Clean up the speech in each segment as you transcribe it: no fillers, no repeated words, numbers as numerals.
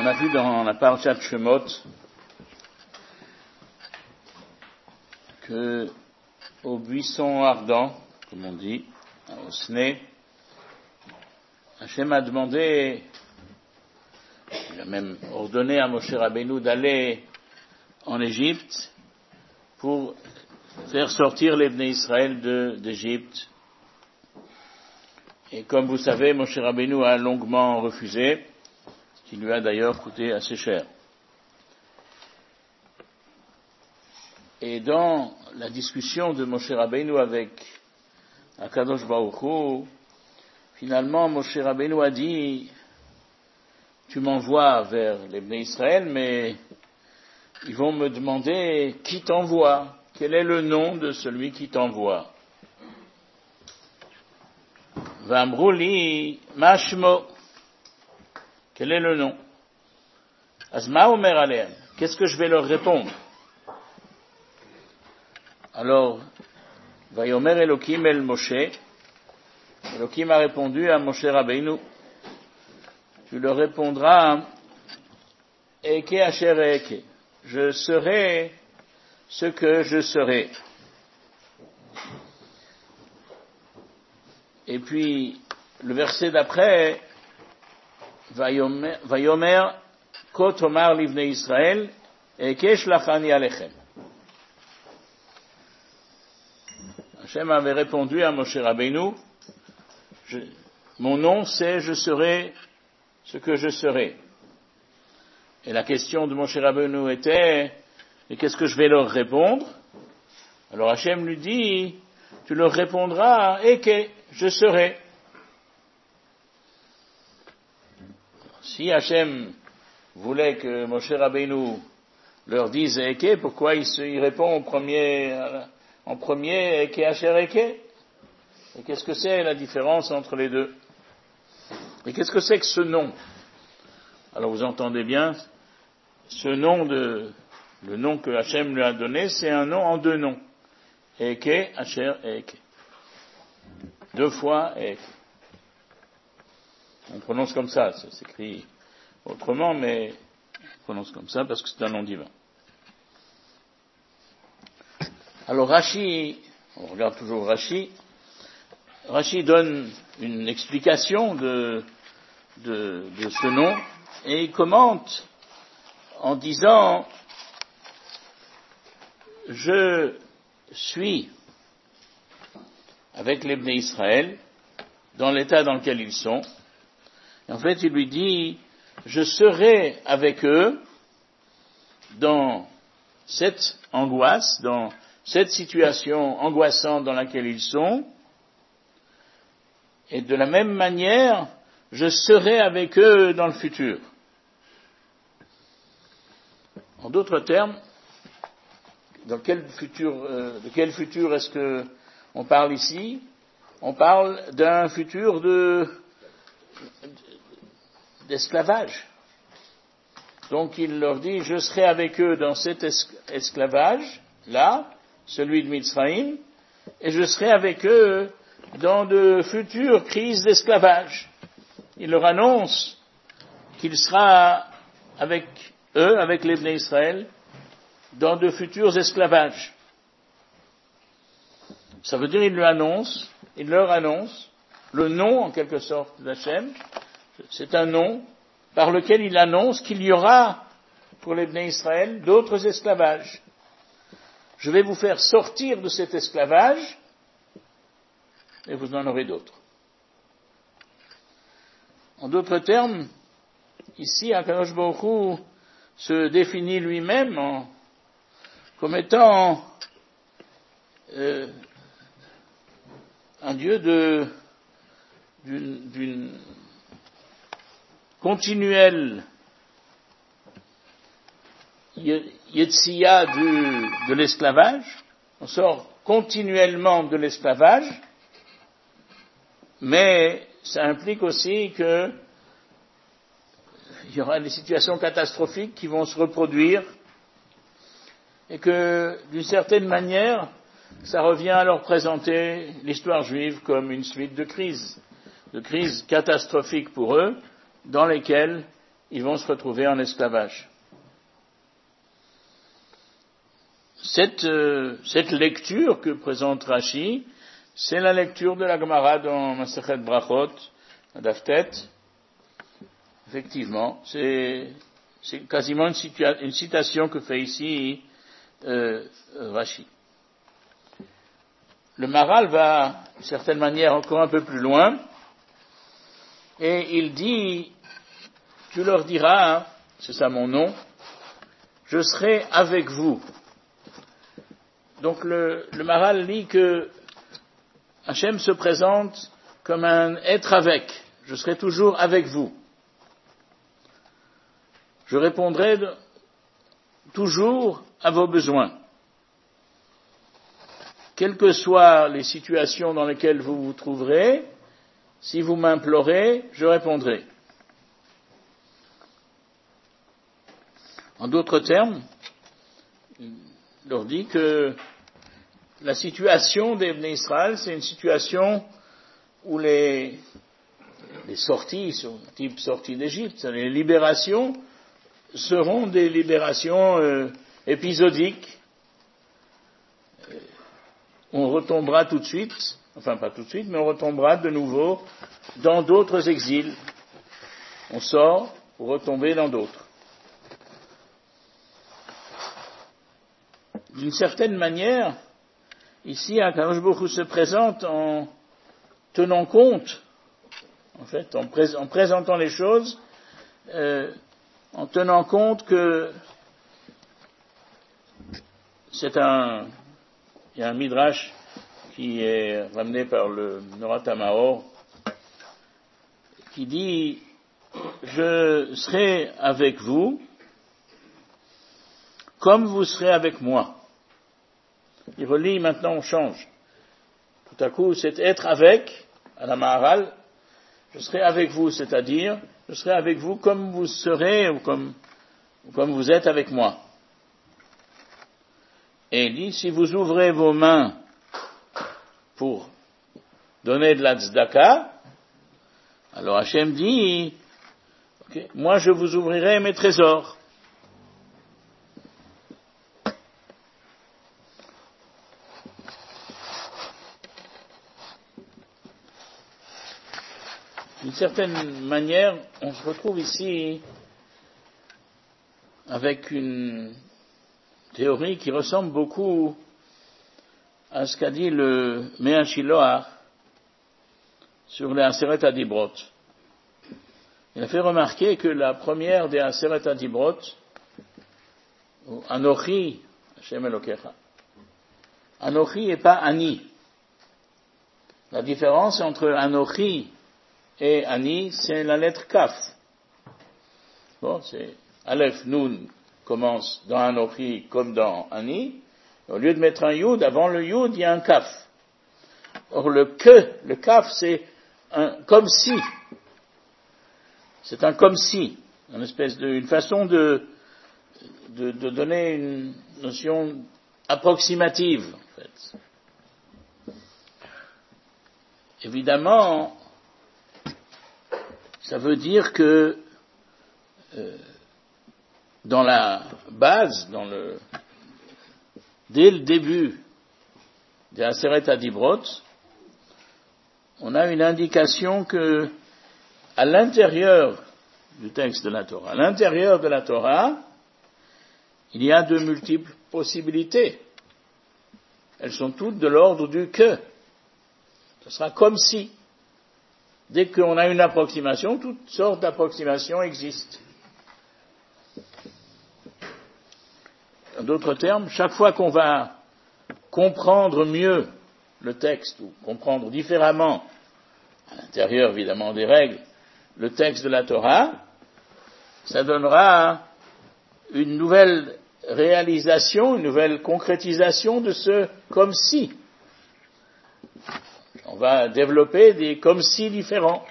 On a vu dans la parasha de Shemot que au buisson ardent, comme on dit, au Sné, Hachem a demandé, il a même ordonné à Moshe Rabbeinu d'aller en Égypte pour faire sortir les Bnei Israël d'Égypte. Et comme vous savez, Moshe Rabbeinu a longuement refusé, ce qui lui a d'ailleurs coûté assez cher. Et dans la discussion de Moshe Rabbeinu avec Akadosh Baruch Hu, finalement Moshe Rabbeinu a dit, tu m'envoies vers les Bnei Israël, mais ils vont me demander qui t'envoie, quel est le nom de celui qui t'envoie. Vamrouli mashmo, quel est le nom? Azma omer aleem, qu'est-ce que je vais leur répondre? Alors, Vayomer Elokim el Moshe, Elokim a répondu à Moshe Rabbeinu, tu leur répondras, Eke asher eke, je serai ce que je serai. Et puis, le verset d'après, Vayomer Kot Omar livnei Israël, Eke shlachani alechem. Hachem avait répondu à Moshe Rabbeinu, mon nom c'est je serai ce que je serai. Et la question de Moshe Rabbeinu était, et qu'est-ce que je vais leur répondre? Alors Hachem lui dit, tu leur répondras, Eke, je serai. Si Hachem voulait que Moshe Rabbeinu leur dise Eke, pourquoi il répond en premier, Eke Asher Eke? Et qu'est-ce que c'est la différence entre les deux? Et qu'est-ce que c'est que ce nom? Alors vous entendez bien, ce nom le nom que Hachem lui a donné, c'est un nom en deux noms. Eke Asher Eke. Deux fois Eke. On prononce comme ça, ça s'écrit autrement, mais on prononce comme ça parce que c'est un nom divin. Alors Rashi, on regarde toujours Rashi donne une explication de ce nom et il commente en disant je suis avec les Bnei Israël dans l'état dans lequel ils sont. Et en fait, il lui dit je serai avec eux dans cette angoisse, dans cette situation angoissante dans laquelle ils sont, et de la même manière, je serai avec eux dans le futur. En d'autres termes, de quel futur est-ce que on parle ici? On parle d'un futur d'esclavage. Donc il leur dit, je serai avec eux dans cet esclavage, là, celui de Mitzrayim, et je serai avec eux dans de futures crises d'esclavage. Il leur annonce qu'il sera avec eux, avec les Bnei Israël, dans de futurs esclavages. Ça veut dire il leur annonce le nom en quelque sorte d'Hachem. C'est un nom par lequel il annonce qu'il y aura pour les Bnei Israël d'autres esclavages. Je vais vous faire sortir de cet esclavage et vous en aurez d'autres. En d'autres termes, ici, Akadosh Baruch Hu se définit lui-même comme étant un Dieu d'une continuelle Yetziya de l'esclavage. On sort continuellement de l'esclavage, mais ça implique aussi que il y aura des situations catastrophiques qui vont se reproduire et que, d'une certaine manière, ça revient à leur présenter l'histoire juive comme une suite de crises catastrophiques pour eux, dans lesquelles ils vont se retrouver en esclavage. Cette lecture que présente Rashi, c'est la lecture de la Gemara dans Masechet Brachot, Daftet. Effectivement, c'est quasiment une citation que fait ici Rashi. Le Maharal va, d'une certaine manière, encore un peu plus loin, et il dit, tu leur diras, c'est ça mon nom, je serai avec vous. Donc le Maharal dit que Hachem se présente comme un être avec, je serai toujours avec vous. Je répondrai toujours à vos besoins. Quelles que soient les situations dans lesquelles vous vous trouverez, si vous m'implorez, je répondrai. En d'autres termes, il leur dit que la situation des Bnei Israël, c'est une situation où les sorties, type sortie d'Égypte, les libérations, seront des libérations épisodiques. On retombera tout de suite, enfin pas tout de suite, mais on retombera de nouveau dans d'autres exils. On sort pour retomber dans d'autres. D'une certaine manière, ici, Akadosh Baruch Hu se présente en tenant compte, en fait, en présentant les choses, en tenant compte que il y a un midrash qui est ramené par le Norat HaMaor, qui dit, je serai avec vous comme vous serez avec moi. Il relit, maintenant on change. Tout à coup, c'est être avec, à la Maharal, je serai avec vous, c'est-à-dire, je serai avec vous comme vous serez ou comme vous êtes avec moi. Et il dit, si vous ouvrez vos mains pour donner de la tzedaka, alors Hachem dit, okay, moi je vous ouvrirai mes trésors. D'une certaine manière, on se retrouve ici avec une théorie qui ressemble beaucoup à ce qu'a dit le Mea Shiloach sur les Aseret Adibrot. Il a fait remarquer que la première des Aseret Adibrot, Anochi, Hashem Elokecha, Anochi et pas Ani. La différence entre Anochi et Ani, c'est la lettre Kaf. Bon, c'est Aleph, Nun commence dans Anochi comme dans Ani. Au lieu de mettre un Yud, avant le Yud, il y a un Kaf. Or, le Kaf, c'est un comme si. C'est un comme si. Une façon de donner une notion approximative, en fait. Évidemment, ça veut dire que dans la base, dès le début des Aseret Adibrot, on a une indication que à l'intérieur du texte de la Torah, à l'intérieur de la Torah, il y a de multiples possibilités. Elles sont toutes de l'ordre du que. Ce sera comme si. Dès qu'on a une approximation, toutes sortes d'approximations existent. En d'autres termes, chaque fois qu'on va comprendre mieux le texte, ou comprendre différemment, à l'intérieur évidemment des règles, le texte de la Torah, ça donnera une nouvelle réalisation, une nouvelle concrétisation de ce comme si. On va développer des comme si différents.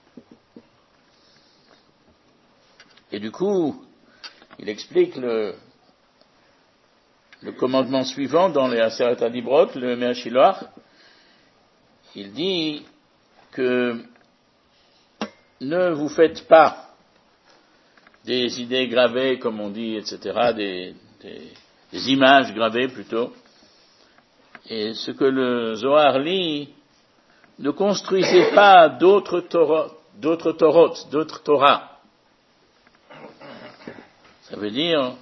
Et du coup, il explique le commandement suivant dans les Aseret Adibrot, le Mea Shiloach. Il dit que ne vous faites pas des idées gravées, comme on dit, etc., des images gravées plutôt. Et ce que le Zohar lit ne construisait pas d'autres Torah. Ça veut dire,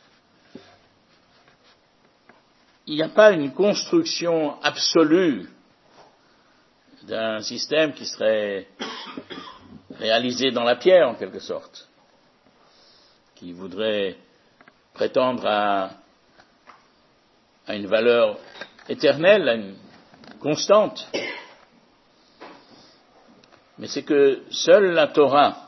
il n'y a pas une construction absolue d'un système qui serait réalisé dans la pierre, en quelque sorte, qui voudrait prétendre à une valeur éternelle, à une constante. Mais c'est que seule la Torah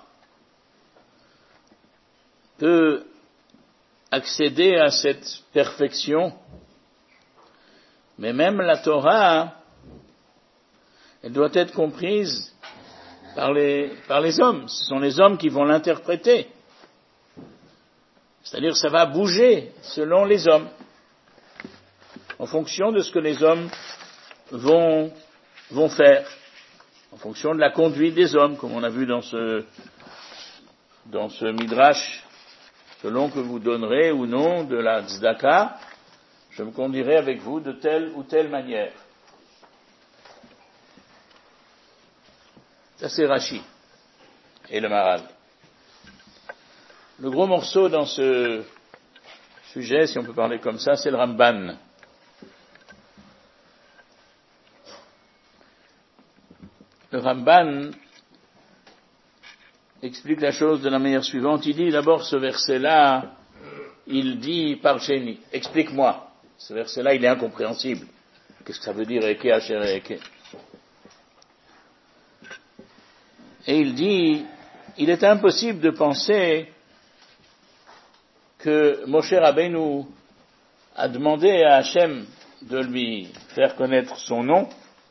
peut accéder à cette perfection, mais même la Torah, elle doit être comprise par les hommes. Ce sont les hommes qui vont l'interpréter. C'est-à-dire que ça va bouger selon les hommes, en fonction de ce que les hommes vont faire, en fonction de la conduite des hommes, comme on a vu dans ce midrash, selon que vous donnerez ou non de la tzedaka, je me conduirai avec vous de telle ou telle manière. Ça c'est Rashi et le Maral. Le gros morceau dans ce sujet, si on peut parler comme ça, c'est le Ramban. Le Ramban explique la chose de la manière suivante. Il dit d'abord ce verset-là, il dit Parsheni, explique-moi. Ce verset-là, il est incompréhensible. Qu'est-ce que ça veut dire Eke Asher Eke? Et il dit, il est impossible de penser que Moshe Rabbeinu a demandé à Hachem de lui faire connaître son nom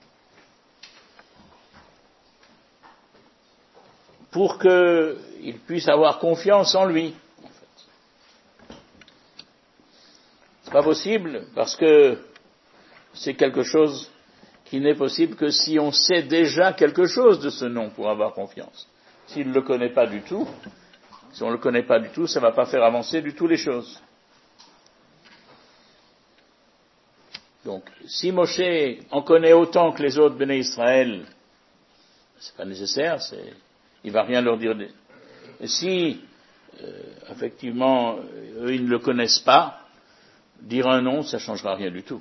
pour qu'il puisse avoir confiance en lui. En fait. C'est pas possible parce que c'est quelque chose qui n'est possible que si on sait déjà quelque chose de ce nom pour avoir confiance. S'il ne le connaît pas du tout, si on ne le connaît pas du tout, ça ne va pas faire avancer du tout les choses. Donc, si Moshe en connaît autant que les autres Béné Israël, c'est pas nécessaire, il va rien leur dire. Et si, effectivement, eux, ils ne le connaissent pas, dire un nom, ça ne changera rien du tout.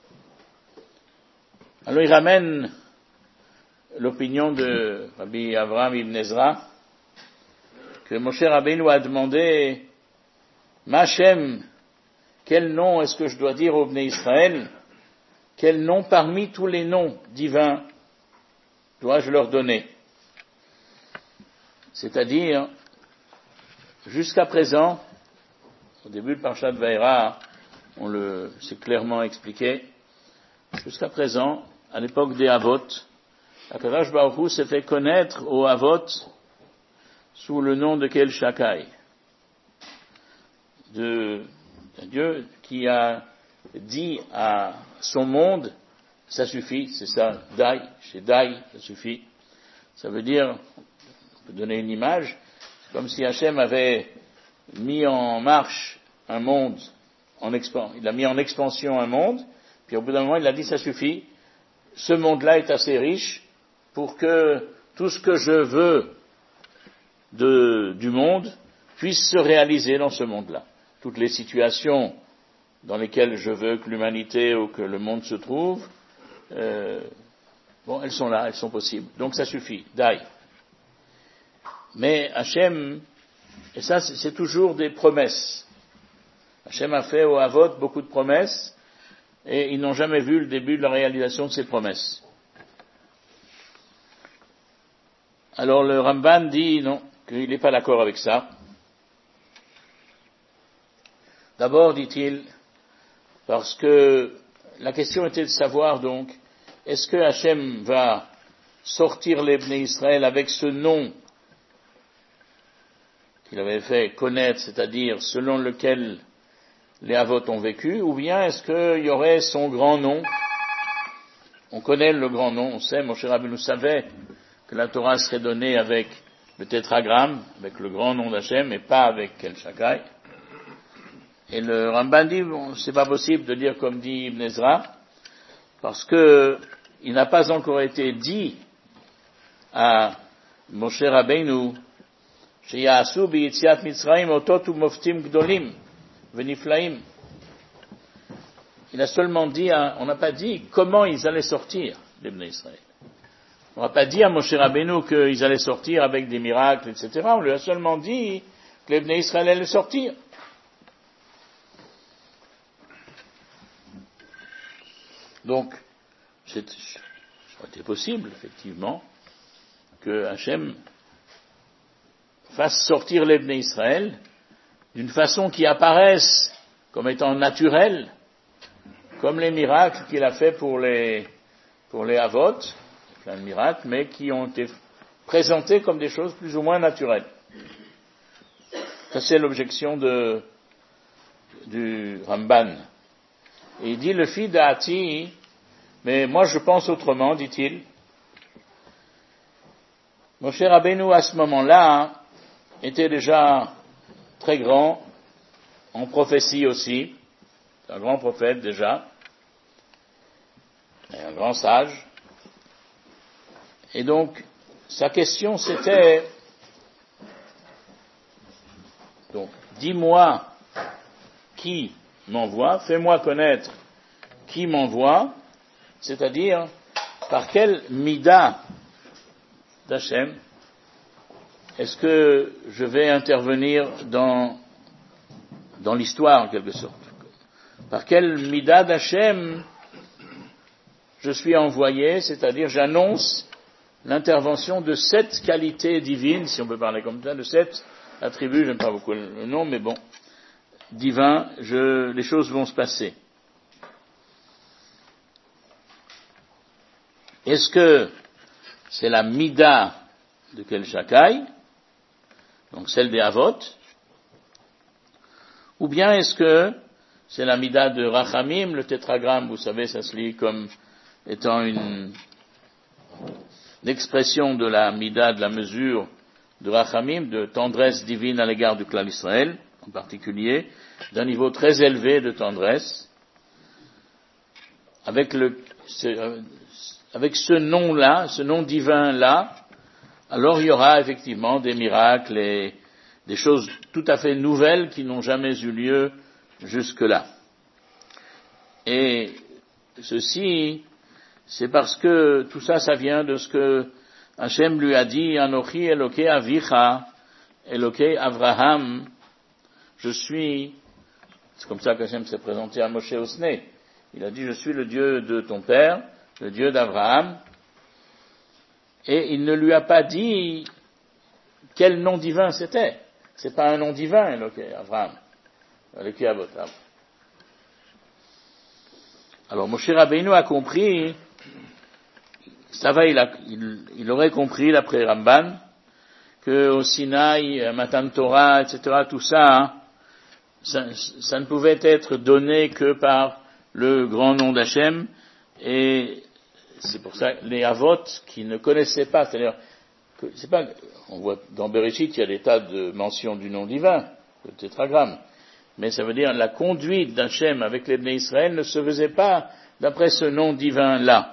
Alors il ramène l'opinion de Rabbi Avraham ibn Ezra, que Moshe Rabbeinu a demandé, Machem, quel nom est-ce que je dois dire au Bnei Israël? Quel nom parmi tous les noms divins dois-je leur donner? C'est-à-dire, jusqu'à présent, au début de Parshat Vaïra, c'est clairement expliqué, jusqu'à présent, à l'époque des Havot, Akadosh Baruch Hu s'est fait connaître aux Havot sous le nom de Kel Shakai, d'un Dieu qui a dit à son monde, ça suffit, c'est ça, Dai, chez Dai, ça suffit. Ça veut dire, on peut donner une image, c'est comme si Hachem avait mis en marche un monde, il a mis en expansion un monde, puis au bout d'un moment il a dit ça suffit, ce monde-là est assez riche pour que tout ce que je veux du monde puisse se réaliser dans ce monde-là. Toutes les situations dans lesquelles je veux que l'humanité ou que le monde se trouve, elles sont là, elles sont possibles. Donc ça suffit, Dai. Mais Hachem, et ça c'est toujours des promesses. Hachem a fait au Havot beaucoup de promesses, et ils n'ont jamais vu le début de la réalisation de ces promesses. Alors le Ramban dit non, qu'il n'est pas d'accord avec ça. D'abord, dit-il, parce que la question était de savoir donc, est-ce que Hachem va sortir les Bnei Israël avec ce nom qu'il avait fait connaître, c'est-à-dire selon lequel les Havot ont vécu, ou bien est-ce qu'il y aurait son grand nom? On connaît le grand nom, on sait, Moshe Rabbeinu savait que la Torah serait donnée avec le tétragramme, avec le grand nom d'Hachem, et pas avec El Shaddai. Et le Ramban dit, bon, c'est pas possible de dire comme dit Ibn Ezra, parce que il n'a pas encore été dit à Moshe Rabbeinu, Sheyasu b'yitziat Mitzrayim otot u'moftim gdolim v'niflaim. Il a seulement dit, on n'a pas dit comment ils allaient sortir, les Bnei Israël. On n'a pas dit à Moshe Rabbeinu qu'ils allaient sortir avec des miracles, etc. On lui a seulement dit que les Bnei Israël allaient sortir. Donc, ça aurait été possible, effectivement, que Hachem fasse sortir les Bnei Israël d'une façon qui apparaisse comme étant naturelle, comme les miracles qu'il a fait pour les Havot, plein de miracles, mais qui ont été présentés comme des choses plus ou moins naturelles. Ça, c'est l'objection du Ramban. Et il dit, le fils d'Ati, mais moi je pense autrement, dit-il. Moshe Rabbeinu, à ce moment-là, était déjà très grand, en prophétie aussi, un grand prophète déjà, et un grand sage. Et donc, sa question c'était, donc, dis-moi qui m'envoie, fais-moi connaître qui m'envoie, c'est-à-dire par quelle mida d'Hachem est-ce que je vais intervenir dans l'histoire en quelque sorte. Par quelle mida d'Hachem je suis envoyé, c'est-à-dire j'annonce l'intervention de 7 qualités divines, si on peut parler comme ça, de 7 attributs, j'aime pas beaucoup le nom, mais bon, divin, les choses vont se passer. Est-ce que c'est la mida de Kel Shaddai, donc celle des Havot, ou bien est-ce que c'est la mida de Rachamim, le tétragramme, vous savez, ça se lit comme étant une expression de la mida, de la mesure de Rachamim, de tendresse divine à l'égard du clan d'Israël, en particulier, d'un niveau très élevé de tendresse, avec ce nom-là, ce nom divin-là, alors il y aura effectivement des miracles et des choses tout à fait nouvelles qui n'ont jamais eu lieu jusque-là. Et ceci, c'est parce que tout ça, ça vient de ce que Hachem lui a dit, Anochi Elokei Avicha, Elokei Avraham, je suis, c'est comme ça qu'Hachem s'est présenté à Moshe Osné. Il a dit, je suis le Dieu de ton père, le Dieu d'Abraham, et il ne lui a pas dit quel nom divin c'était. C'est pas un nom divin, Elokei Avraham, Elokei Avotam. Alors Moshe Rabbeinu a compris, ça va, il aurait compris, d'après Ramban, que au Sinaï, Matan Torah, etc., tout ça, ça ne pouvait être donné que par le grand nom d'Hachem, et c'est pour ça les Havot qui ne connaissaient pas, c'est-à-dire que c'est pas, on voit dans Bereshit il y a des tas de mentions du nom divin, le tétragramme, mais ça veut dire la conduite d'Hachem avec les Bnei Israël ne se faisait pas d'après ce nom divin-là.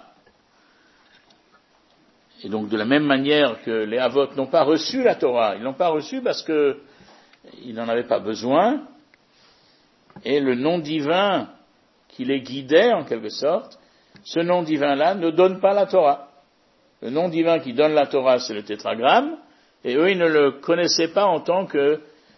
Et donc de la même manière que les Havot n'ont pas reçu la Torah, ils l'ont pas reçue parce que ils n'en avaient pas besoin, et le nom divin qui les guidait en quelque sorte, ce nom divin-là ne donne pas la Torah. Le nom divin qui donne la Torah, c'est le tétragramme, et eux, ils ne le connaissaient pas en tant que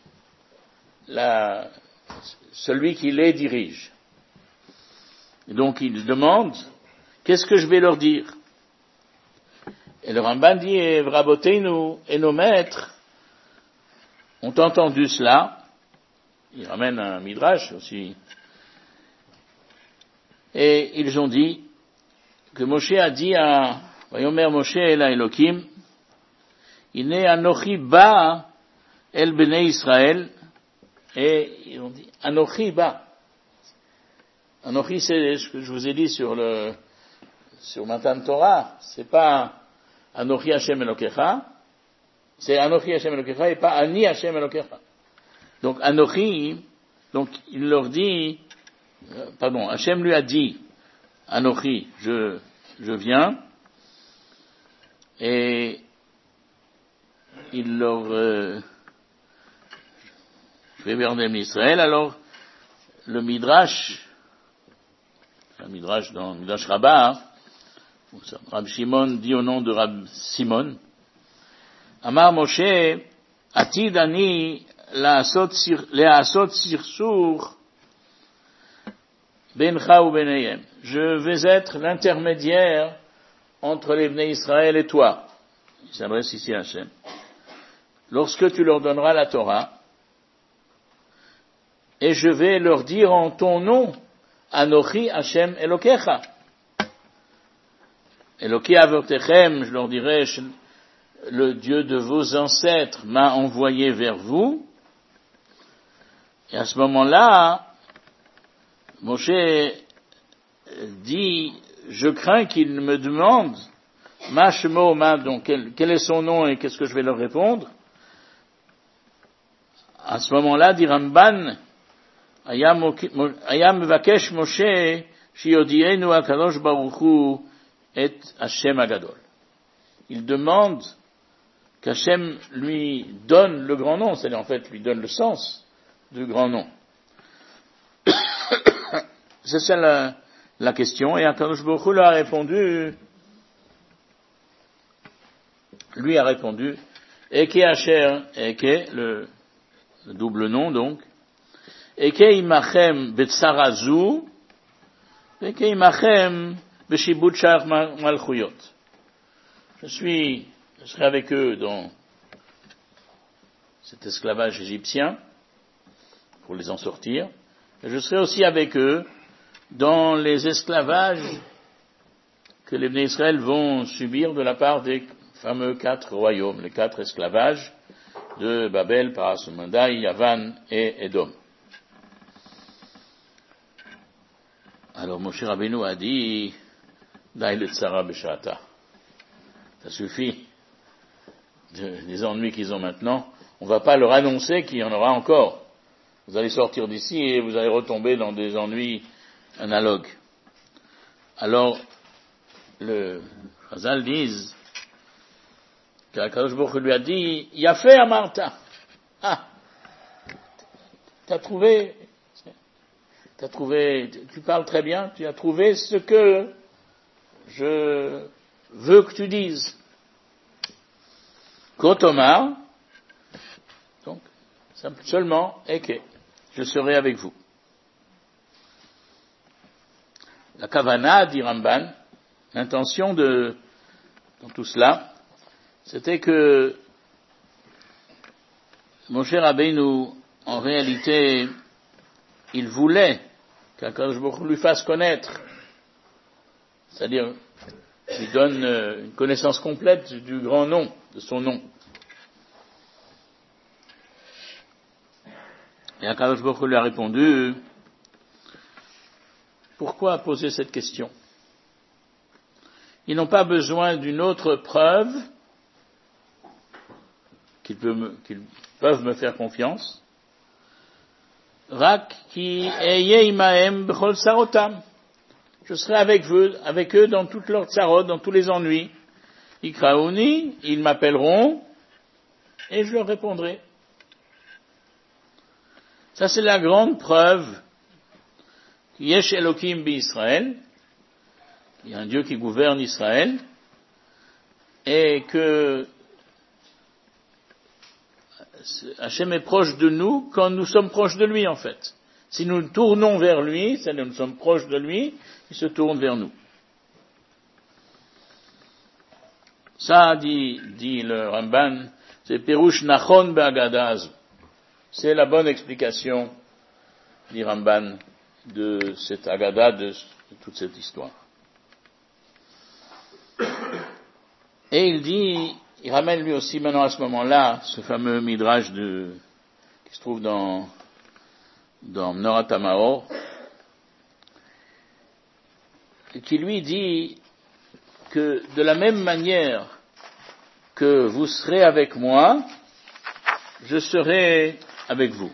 celui qui les dirige. Et donc, ils demandent, qu'est-ce que je vais leur dire? Et le Ramban dit, et Vraboteinu et nos maîtres ont entendu cela. Il ramène un midrash aussi. Et ils ont dit que Moshe a dit à Vayomer Moshe el Elokim, Ine Anochi ba el Bnei Israël, et ils ont dit Anochi ba. Anochi, c'est ce que je vous ai dit sur Matan Torah, c'est pas Anochi Hashem Elokecha, C'est Anochi Hashem Elokecha et pas Ani Hashem Elokecha. Donc Anochi, donc il leur dit, Hashem lui a dit, Anochi, je viens, et il leur, je vais vers Israël, alors le Midrash dans le Midrash Rabbah, Rab Shimon dit au nom de Rab Simon, Amar Moshe, Atid ani le'asot sirsur bencha u benayem. Je vais être l'intermédiaire entre les Bnei Israël et toi. Il s'adresse ici à Hashem. Lorsque tu leur donneras la Torah, et je vais leur dire en ton nom, Anochi Hashem Elokecha. Eloki Avotechem, je leur dirai, le Dieu de vos ancêtres m'a envoyé vers vous. Et à ce moment-là, Moshe dit, je crains qu'il me demande, ma shemo ma, donc quel est son nom et qu'est-ce que je vais leur répondre. À ce moment-là, dit Ramban, Ayam vakesh Moshe, shiodienu akadosh baruch hu et Hashem agadol. Il demande qu'Hashem lui donne le grand nom, c'est-à-dire en fait lui donne le sens du grand nom. C'est ça la question, et Akadosh Baruch Hu lui a répondu, Eke Asher, Eke, le double nom donc, Eke imachem betsarazu, Eke imachem beshibut shar malchuyot. Je serai avec eux dans cet esclavage égyptien, pour les en sortir, et je serai aussi avec eux dans les esclavages que les Bnei Israël vont subir de la part des fameux 4 royaumes, les 4 esclavages de Babel, Parasumandai, Yavan et Édom. Alors Moshe Rabbeinu a dit, Dai le tsara b'shata. Ça suffit des ennuis qu'ils ont maintenant. On ne va pas leur annoncer qu'il y en aura encore. Vous allez sortir d'ici et vous allez retomber dans des ennuis analogues. Alors, le Chazal disent qu'Akadosh Baruch Hu lui a dit, Yafé Amarta. Ah, t'as trouvé, tu parles très bien, tu as trouvé ce que je veux que tu dises. Kotomar, donc, seulement, Eke, je serai avec vous. La kavana, dit Ramban, l'intention dans tout cela, c'était que Moshe Rabbeinu, en réalité, il voulait qu'Akadosh Baruch Hu lui fasse connaître, c'est-à-dire, lui donne une connaissance complète du grand nom, de son nom. Et Akadosh Baruch Hu lui a répondu, pourquoi poser cette question? Ils n'ont pas besoin d'une autre preuve qu'ils peuvent me faire confiance. Rak ki eye imaem b'chol sarotam. Je serai avec eux dans toutes leurs tsarot, dans tous les ennuis. Ikraouni, ils m'appelleront et je leur répondrai. Ça c'est la grande preuve Yesh Elokim bi-Israël, il y a un Dieu qui gouverne Israël, et que Hachem est proche de nous quand nous sommes proches de lui en fait. Si nous tournons vers lui, c'est-à-dire nous sommes proches de lui, il se tourne vers nous. Ça, dit le Ramban, c'est Perush Nachon Be'agadaz. C'est la bonne explication, dit Ramban, de cette Agada, de toute cette histoire. Et il ramène lui aussi maintenant à ce moment-là, ce fameux midrash qui se trouve dans Menorah Tamaor, qui lui dit que de la même manière que vous serez avec moi, je serai avec vous.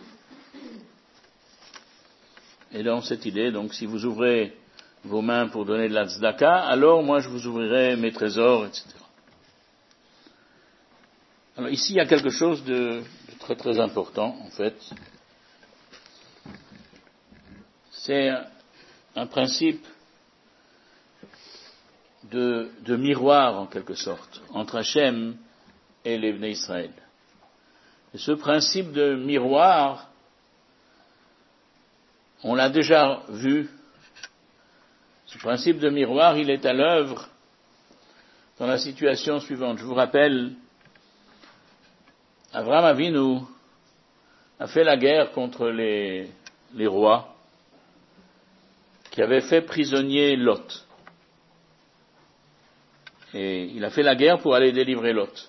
Et dans cette idée, donc, si vous ouvrez vos mains pour donner de la tzedaka, alors moi je vous ouvrirai mes trésors, etc. Alors ici, il y a quelque chose de très très important, en fait. C'est un principe de miroir, en quelque sorte, entre Hachem et les Bnei Israël. Et ce principe de miroir, on l'a déjà vu. Ce principe de miroir, il est à l'œuvre dans la situation suivante. Je vous rappelle, Avraham Avinu a fait la guerre contre les rois qui avaient fait prisonnier Lot. Et il a fait la guerre pour aller délivrer Lot.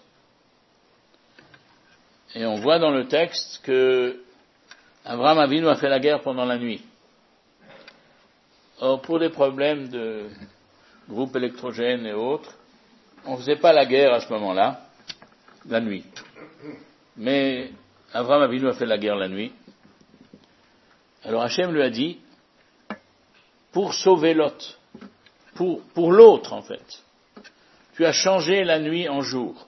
Et on voit dans le texte que Avraham Avinu a fait la guerre pendant la nuit. Or, pour des problèmes de groupes électrogènes et autres, on ne faisait pas la guerre à ce moment-là, la nuit. Mais Avraham Avinu a fait la guerre la nuit. Alors Hachem lui a dit, pour sauver Lot, pour l'autre en fait, tu as changé la nuit en jour.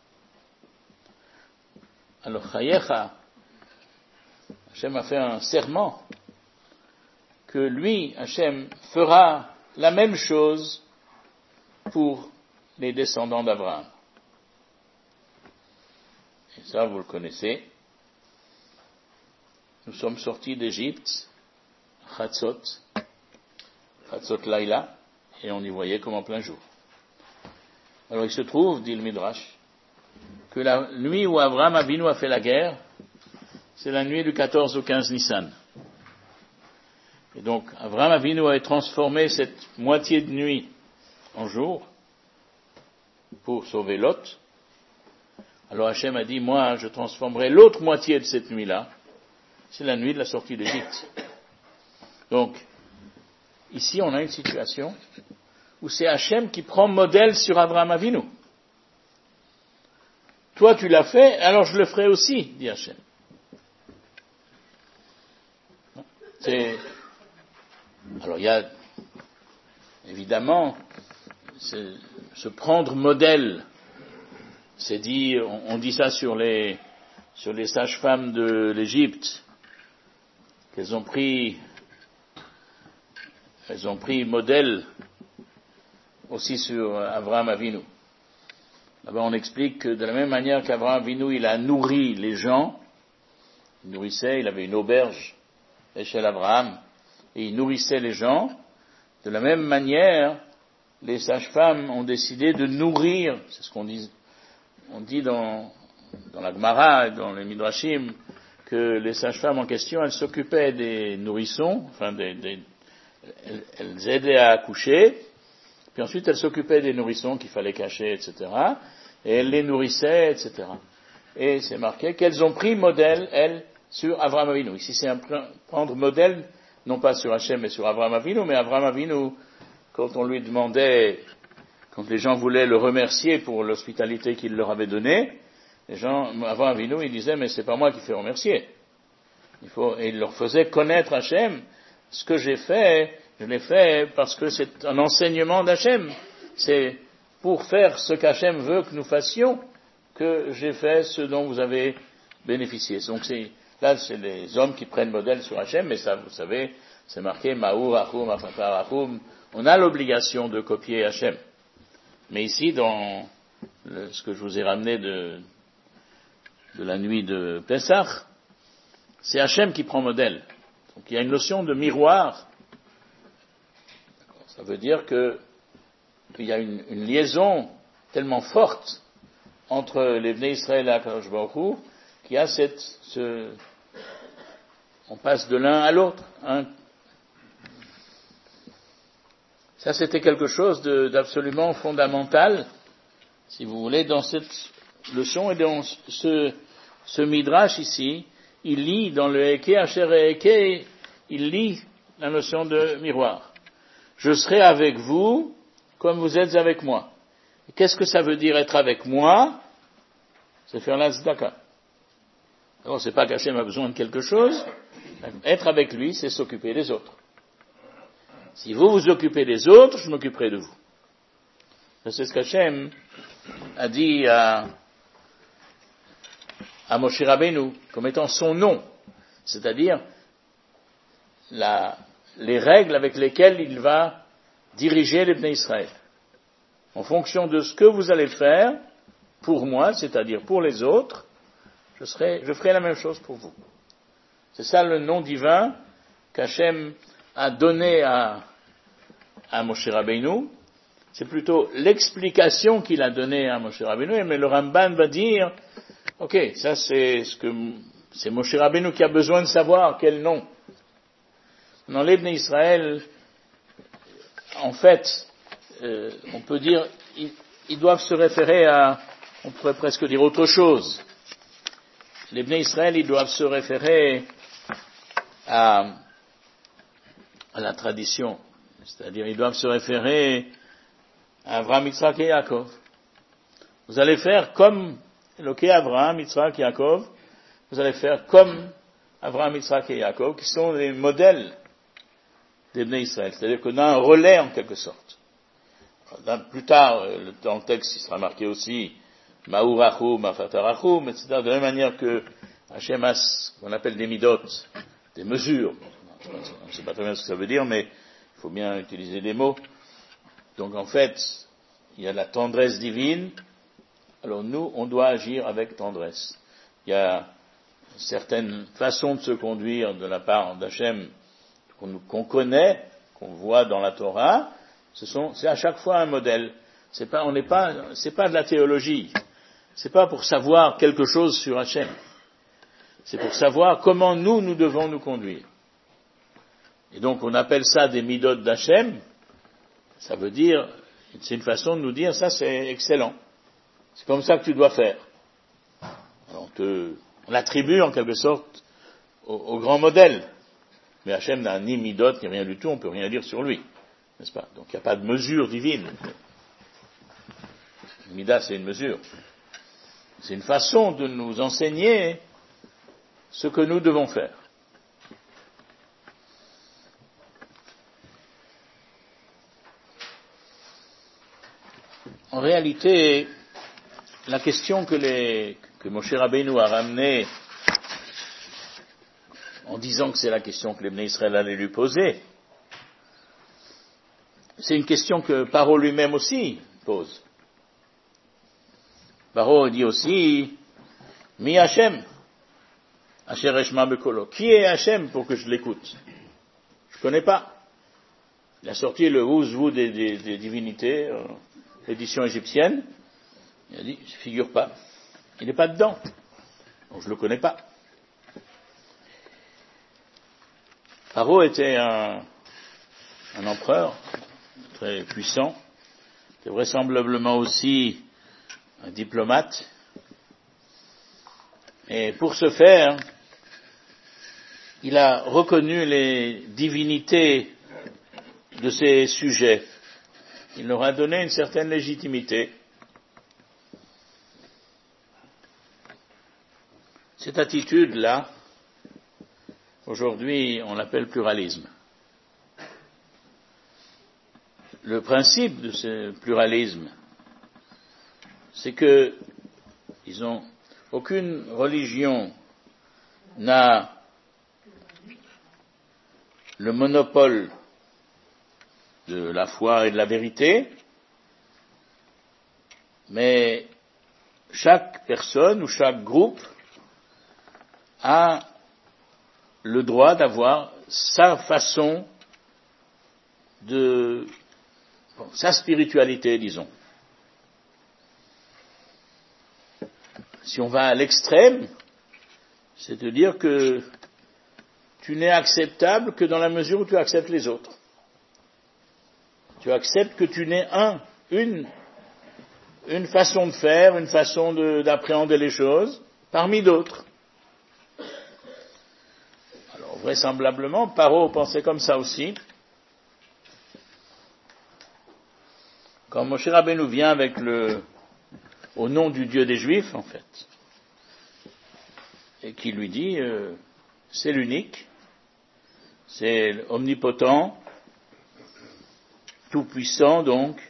Alors Chayecha, Hachem a fait un serment que lui, Hachem, fera la même chose pour les descendants d'Abraham. Et ça, vous le connaissez. Nous sommes sortis d'Égypte, Chatzot Laïla, et on y voyait comme en plein jour. Alors il se trouve, dit le Midrash, que la nuit où Abraham Avinu a fait la guerre, c'est la nuit du 14 au 15 Nissan. Et donc, Abraham Avinu a transformé cette moitié de nuit en jour pour sauver Lot. Alors Hachem a dit, moi, je transformerai l'autre moitié de cette nuit-là. C'est la nuit de la sortie d'Égypte. Donc, ici, on a une situation où c'est Hachem qui prend modèle sur Abraham Avinu. Toi, tu l'as fait, alors je le ferai aussi, dit Hachem. Alors il y a évidemment se prendre modèle. C'est dit, on dit ça sur les sages-femmes de l'Égypte, qu'elles ont pris modèle aussi sur Avraham Avinu. Là-bas on explique que de la même manière qu'Avraham Avinu il a nourri les gens, il nourrissait, il avait une auberge chez Abraham, et il nourrissait les gens. De la même manière, les sages-femmes ont décidé de nourrir, c'est ce qu'on dit dans la Gemara et dans les Midrashim, que les sages-femmes en question, elles s'occupaient des nourrissons, enfin elles aidaient à accoucher, puis ensuite elles s'occupaient des nourrissons qu'il fallait cacher, etc., et elles les nourrissaient, etc. Et c'est marqué qu'elles ont pris modèle, elles, sur Avraham Avinu. Ici c'est prendre modèle, non pas sur Hachem mais sur Avraham Avinu, mais Avraham Avinu, quand on lui demandait, quand les gens voulaient le remercier pour l'hospitalité qu'il leur avait donnée, Avraham Avinu, il disait, mais c'est pas moi qui fais remercier. Et il leur faisait connaître Hachem. Ce que j'ai fait, je l'ai fait parce que c'est un enseignement d'Hachem. C'est pour faire ce qu'Hachem veut que nous fassions que j'ai fait ce dont vous avez bénéficié. Donc là, c'est les hommes qui prennent modèle sur Hachem, mais ça, vous savez, c'est marqué Ma'ur, Achum, Afafar, Achum. On a l'obligation de copier Hachem. Mais ici, dans ce que je vous ai ramené de la nuit de Pessah, c'est Hachem qui prend modèle. Donc il y a une notion de miroir. Ça veut dire qu'il y a une liaison tellement forte entre les Bnei Israël et Akadosh Baruch Hu, qu'il y a on passe de l'un à l'autre. Ça, c'était quelque chose d'absolument fondamental, si vous voulez, dans cette leçon et dans ce midrash ici. Il lit dans le Eke, Asher Eke, il lit la notion de miroir. Je serai avec vous comme vous êtes avec moi. Et qu'est-ce que ça veut dire être avec moi? c'est faire la tzedaka. Alors, c'est pas qu'Hachem a besoin de quelque chose. Être avec lui, c'est s'occuper des autres. Si vous vous occupez des autres, je m'occuperai de vous. C'est ce qu'Hachem a dit à Moshe Rabbeinu, comme étant son nom. C'est-à-dire, les règles avec lesquelles il va diriger les Bnei Israël. En fonction de ce que vous allez faire, pour moi, c'est-à-dire pour les autres, je ferai la même chose pour vous. C'est ça le nom divin qu'Hachem a donné à Moshe Rabbeinu. C'est plutôt l'explication qu'il a donnée à Moshe Rabbeinu, mais le Ramban va dire, ok, ça c'est Moshe Rabbeinu qui a besoin de savoir quel nom. Dans les Bnei Israël, en fait, on peut dire, ils doivent se référer à, on pourrait presque dire autre chose. Les Bnei Israël, ils doivent se référer à la tradition. C'est-à-dire, ils doivent se référer à Abraham, Yitzhak et Yaakov. Vous allez faire comme Abraham, Yitzhak et Yaakov. Vous allez faire comme Abraham, Yitzhak et Yaakov, qui sont les modèles des Bnei Israël. C'est-à-dire qu'on a un relais en quelque sorte. Plus tard, dans le texte, il sera marqué aussi Ma'urachum, Mafatarachum, etc. De la même manière que Hachem a ce qu'on appelle des midot, des mesures. On ne sait pas très bien ce que ça veut dire, mais il faut bien utiliser des mots. Donc en fait, il y a la tendresse divine. Alors nous, on doit agir avec tendresse. Il y a certaines façons de se conduire de la part d'Hachem qu'on connaît, qu'on voit dans la Torah. C'est à chaque fois un modèle. C'est pas de la théologie. C'est pas pour savoir quelque chose sur Hachem. C'est pour savoir comment nous devons nous conduire. Et donc on appelle ça des midot d'Hachem. Ça veut dire, c'est une façon de nous dire, ça c'est excellent. C'est comme ça que tu dois faire. Alors on l'attribue en quelque sorte au grand modèle. Mais Hachem n'a ni midot, ni rien du tout, on peut rien dire sur lui. N'est-ce pas? Donc il n'y a pas de mesure divine. Mida, c'est une mesure. C'est une façon de nous enseigner ce que nous devons faire. En réalité, la question que Moshe Rabbeinu a ramenée en disant que c'est la question que les Bnei Israël allaient lui poser, c'est une question que Paro lui-même aussi pose. Paro dit aussi, Mi Hachem, Asher Eshma Bekolo. Qui est Hachem pour que je l'écoute? Je ne connais pas. Il a sorti le Ouzvou des divinités, l'édition égyptienne. Il a dit, je ne figure pas. Il n'est pas dedans. Donc je ne le connais pas. Paro était un empereur très puissant, était vraisemblablement aussi un diplomate. Et pour ce faire, il a reconnu les divinités de ses sujets. Il leur a donné une certaine légitimité. Cette attitude-là, aujourd'hui, on l'appelle pluralisme. Le principe de ce pluralisme, c'est que, disons, aucune religion n'a le monopole de la foi et de la vérité, mais chaque personne ou chaque groupe a le droit d'avoir sa façon sa spiritualité, disons. Si on va à l'extrême, c'est de dire que tu n'es acceptable que dans la mesure où tu acceptes les autres. Tu acceptes que tu n'es une façon de faire, une façon d'appréhender les choses, parmi d'autres. Alors, vraisemblablement, Paro pensait comme ça aussi. Quand Moshe Rabbeinu vient au nom du Dieu des Juifs, en fait, et qui lui dit c'est l'unique, c'est omnipotent, tout puissant donc.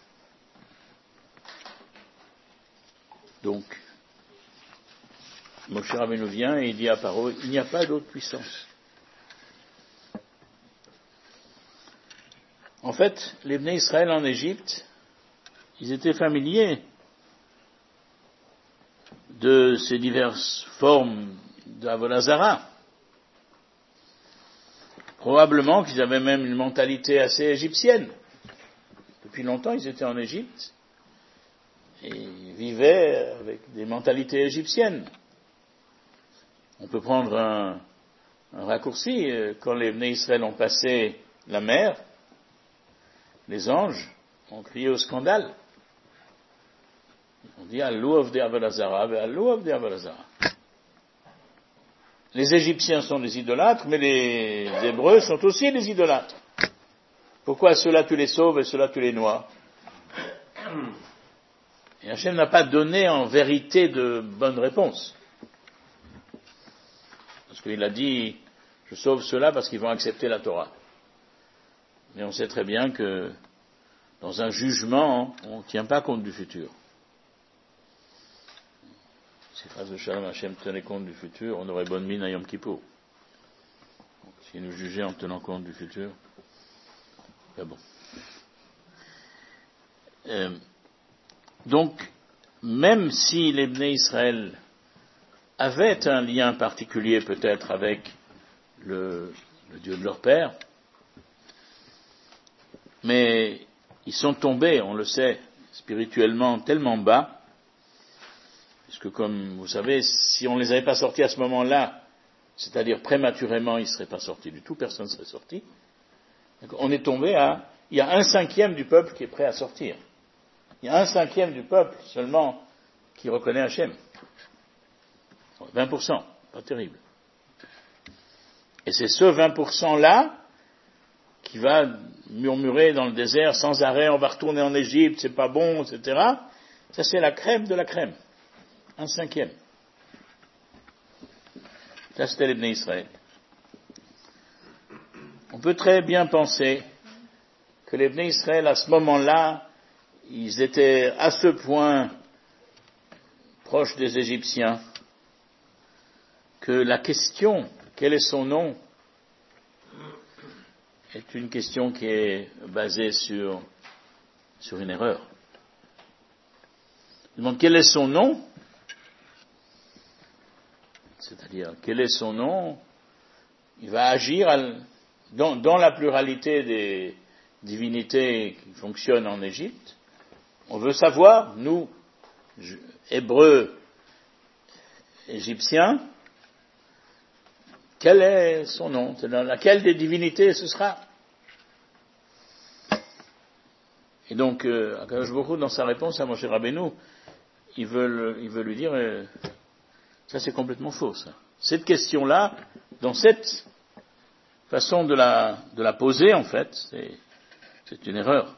Donc, Moshe Rabbeinu vient et il dit à Paro, il n'y a pas d'autre puissance. En fait, les Bnei Israël en Égypte, ils étaient familiers de ces diverses formes d'Avodah Zara. Probablement qu'ils avaient même une mentalité assez égyptienne. Depuis longtemps, ils étaient en Égypte et ils vivaient avec des mentalités égyptiennes. On peut prendre un raccourci. Quand les Bnei Israël ont passé la mer, les anges ont crié au scandale. On dit Allouav de Avodah Zara, Allouav de Avodah Zara. Les Égyptiens sont des idolâtres, mais les Hébreux sont aussi des idolâtres. Pourquoi ceux-là tu les sauves et ceux-là tu les noies? Et Hachem n'a pas donné en vérité de bonne réponse. Parce qu'il a dit, je sauve ceux-là parce qu'ils vont accepter la Torah. Mais on sait très bien que dans un jugement, on ne tient pas compte du futur. Si Chas v'Shalom Hachem tenait compte du futur, on aurait bonne mine à Yom Kippour. S'il nous jugeait en tenant compte du futur, ben bon. Donc, même si les Bnei Israël avaient un lien particulier peut-être avec le Dieu de leur père, mais ils sont tombés, on le sait, spirituellement tellement bas, parce que comme vous savez, si on ne les avait pas sortis à ce moment-là, c'est-à-dire prématurément, ils ne seraient pas sortis du tout, personne ne serait sorti. On est tombé il y a 1/5 du peuple qui est prêt à sortir. Il y a 1/5 du peuple seulement qui reconnaît Hachem. 20%, pas terrible. Et c'est ce 20%-là qui va murmurer dans le désert sans arrêt, on va retourner en Égypte, c'est pas bon, etc. Ça c'est la crème de la crème. 1/5. Ça c'était les Bnei Israël. On peut très bien penser que les Bnei Israël à ce moment-là, ils étaient à ce point proches des Égyptiens que la question, quel est son nom, est une question qui est basée sur une erreur. Il demande quel est son nom, c'est-à-dire quel est son nom, il va agir dans la pluralité des divinités qui fonctionnent en Égypte. On veut savoir, nous, Hébreux, Égyptiens, quel est son nom, laquelle des divinités ce sera. Et donc, Akadosh Baruch Hu, dans sa réponse à Moshe Rabbeinu, il veut lui dire, ça c'est complètement faux, ça. Cette question-là, dans cette façon de la poser, en fait, c'est une erreur.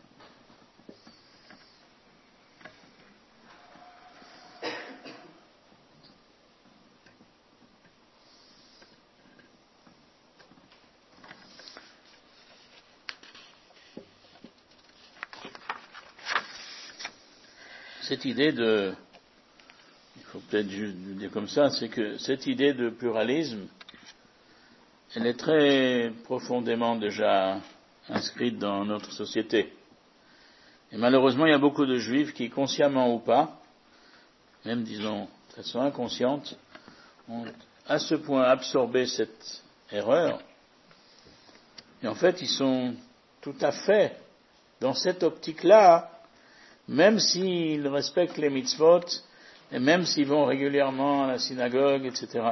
Cette idée il faut peut-être juste dire comme ça, c'est que cette idée de pluralisme, elle est très profondément déjà inscrite dans notre société. Et malheureusement, il y a beaucoup de juifs qui, consciemment ou pas, même disons de façon inconsciente, ont à ce point absorbé cette erreur. Et en fait, ils sont tout à fait dans cette optique-là, même s'ils respectent les mitzvot, et même s'ils vont régulièrement à la synagogue, etc.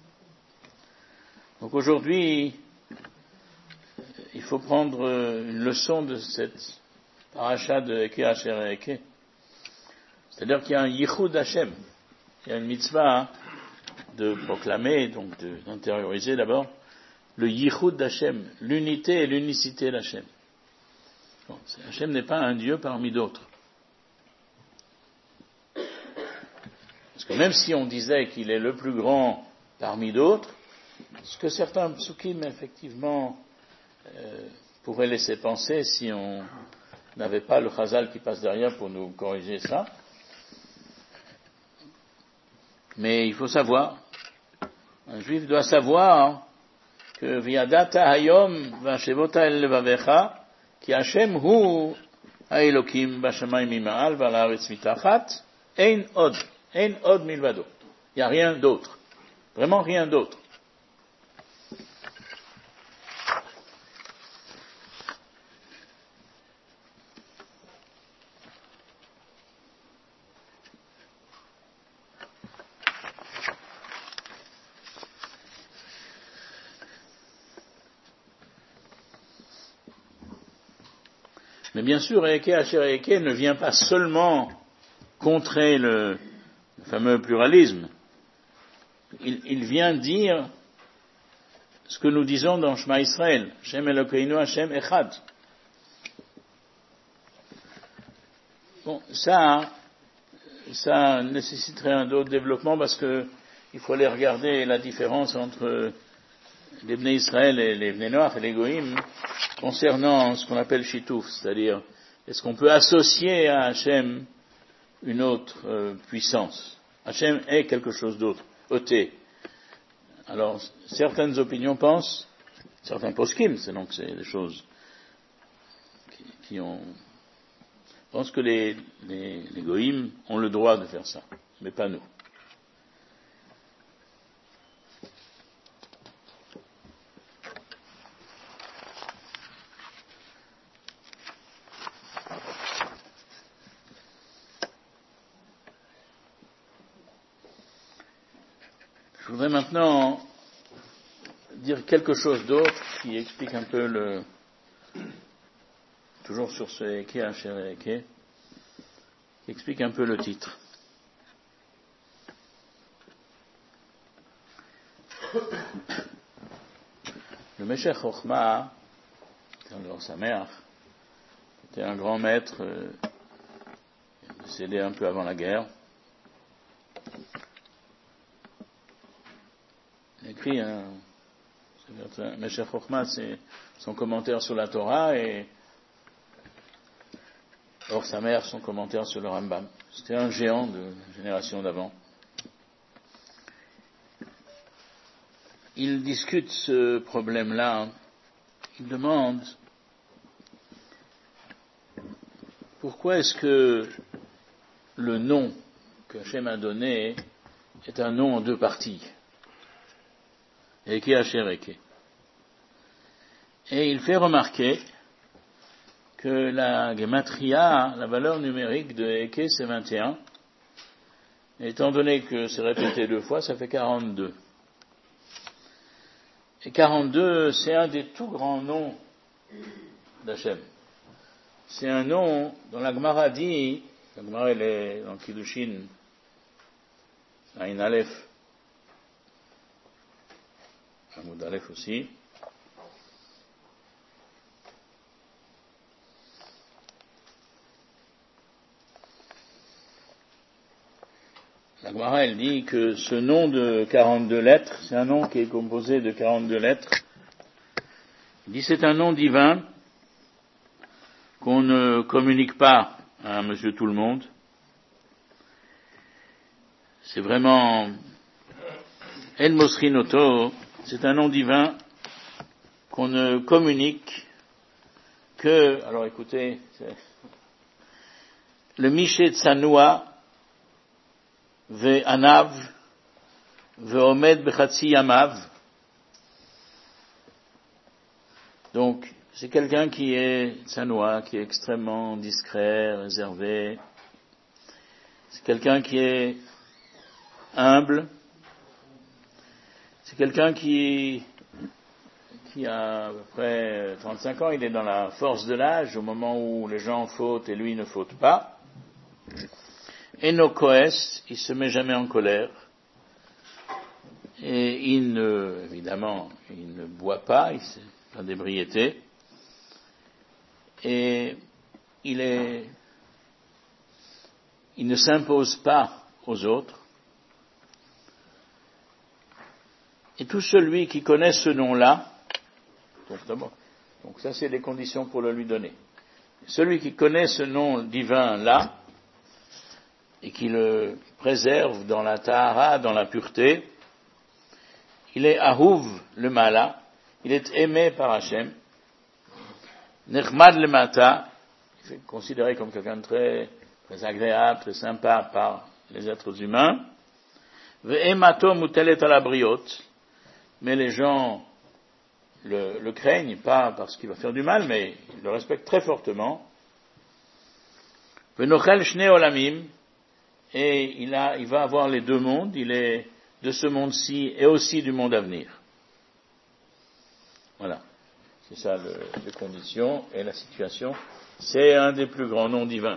Donc aujourd'hui, il faut prendre une leçon de cette paracha de Eke Asher Eke. C'est-à-dire qu'il y a un yichud Hashem. Il y a une mitzvah de proclamer, donc d'intérioriser d'abord, le yichud d'Hashem, l'unité et l'unicité d'Hashem. Bon, Hachem n'est pas un Dieu parmi d'autres. Parce que même si on disait qu'il est le plus grand parmi d'autres, ce que certains psukim, effectivement, pourraient laisser penser si on n'avait pas le Chazal qui passe derrière pour nous corriger ça. Mais il faut savoir, un juif doit savoir que Viadata Hayom Vashevota El Levavecha Ki Hashem Hu Haelokim Bashamayim Mima'al Valaretz Mitachat Ein Od Milvado. Il n'y a rien d'autre. Vraiment rien d'autre. Mais bien sûr, Eke Asher Eke ne vient pas seulement contrer le fameux pluralisme. Il vient dire ce que nous disons dans Shema Israël, Hashem Elokeinu Hashem Echad. Bon, ça nécessiterait un autre développement parce que il faut aller regarder la différence entre les Bnei Israël et les Bnei Noach et les Goïm concernant ce qu'on appelle Shitouf, c'est-à-dire est-ce qu'on peut associer à Hashem une autre puissance. Hashem est quelque chose d'autre, Oté. Alors, certaines opinions pensent, certains poskim, c'est donc c'est des choses qui pensent que les Goïm ont le droit de faire ça, mais pas nous. Je voudrais maintenant dire quelque chose d'autre qui explique un peu toujours sur ce Eke Asher Eke, qui explique un peu le titre. Le Meshech Chochma, alors sa mère, était un grand maître, décédé un peu avant la guerre. Il écrit Meshech Chochma, c'est son commentaire sur la Torah, et or sa mère, son commentaire sur le Rambam. C'était un géant de la génération d'avant. Il discute ce problème-là. Il demande pourquoi est-ce que le nom que Hashem a donné est un nom en deux parties. Eke Asher Eke. Et il fait remarquer que la gematria, la valeur numérique de Eke, c'est 21. Et étant donné que c'est répété deux fois, ça fait 42. Et 42, c'est un des tout grands noms d'Hachem. C'est un nom dont la Gemara dit, la Gemara elle est dans Kiddushin, Aïn Aleph, Amoud Aleph aussi. La Gemara elle dit que ce nom de 42 lettres, c'est un nom qui est composé de 42 lettres. Il dit c'est un nom divin qu'on ne communique pas à Monsieur Tout-le-Monde. C'est vraiment El Mosrinoto, c'est un nom divin qu'on ne communique que, alors écoutez, le Mishet Tsanoua Ve'anav Ve'omed Bechatsi Yamav. Donc, c'est quelqu'un qui est tsanoua, qui est extrêmement discret, réservé. C'est quelqu'un qui est humble. C'est quelqu'un qui a à peu près 35 ans. Il est dans la force de l'âge, au moment où les gens fautent et lui ne faute pas. Eno Koes, il se met jamais en colère. Et évidemment, il ne boit pas, il c'est pas d'ébriété. Et il ne s'impose pas aux autres. Et tout celui qui connaît ce nom-là, donc ça c'est les conditions pour le lui donner. Celui qui connaît ce nom divin-là, et qui le préserve dans la tahara, dans la pureté, il est ahuv le mala, il est aimé par Hachem, nechmad le mata, il est considéré comme quelqu'un de très, très agréable, très sympa par les êtres humains, ve'emato mutelet ala briot, mais les gens le craignent, pas parce qu'il va faire du mal, mais ils le respectent très fortement. Ve'nochel shne olamim, et il va avoir les deux mondes, il est de ce monde-ci et aussi du monde à venir. Voilà. C'est ça les conditions et la situation. C'est un des plus grands noms divins.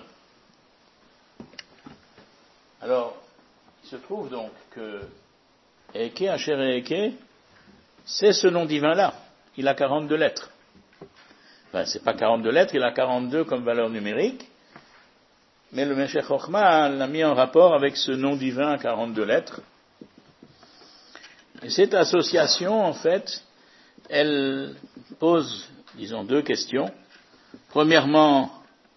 Alors, il se trouve donc que Eke, Asher Eke, c'est ce nom divin-là. Il a 42 lettres. Enfin, c'est pas 42 lettres, il a 42 comme valeur numérique. Mais le Meshech Chochma l'a mis en rapport avec ce nom divin à 42 lettres. Et cette association, en fait, elle pose, disons, deux questions. Premièrement,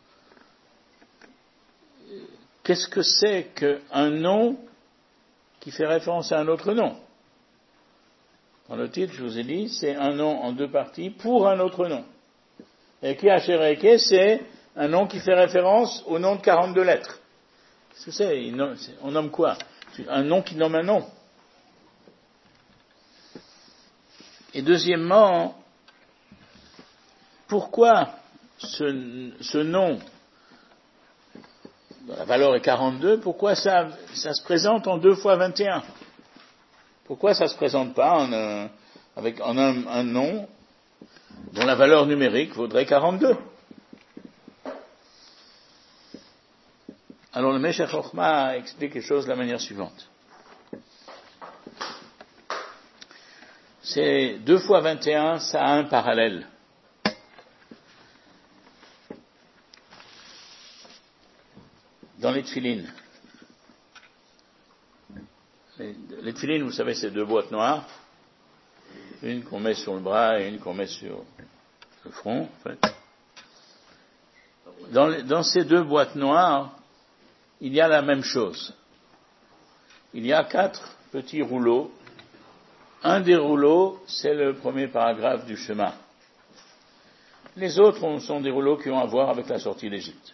qu'est-ce que c'est qu'un nom qui fait référence à un autre nom? Dans le titre, je vous ai dit, c'est un nom en deux parties pour un autre nom. Et Eke, c'est un nom qui fait référence au nom de 42 lettres. Qu'est-ce que c'est? On nomme quoi? Un nom qui nomme un nom. Et deuxièmement, pourquoi ce nom, dont la valeur est 42, pourquoi ça se présente en 2 fois 21? Pourquoi ça ne se présente pas avec un nom dont la valeur numérique vaudrait 42? Alors le Meshech Chochma explique les choses de la manière suivante. C'est 2 fois 21, ça a un parallèle. Dans les tefilines. Les tefilines, vous savez, c'est 2 boîtes noires. Une qu'on met sur le bras et une qu'on met sur le front, en fait. Dans ces 2 boîtes noires, il y a la même chose. Il y a 4 petits rouleaux. Un des rouleaux, c'est le premier paragraphe du Shema. Les autres sont des rouleaux qui ont à voir avec la sortie d'Égypte.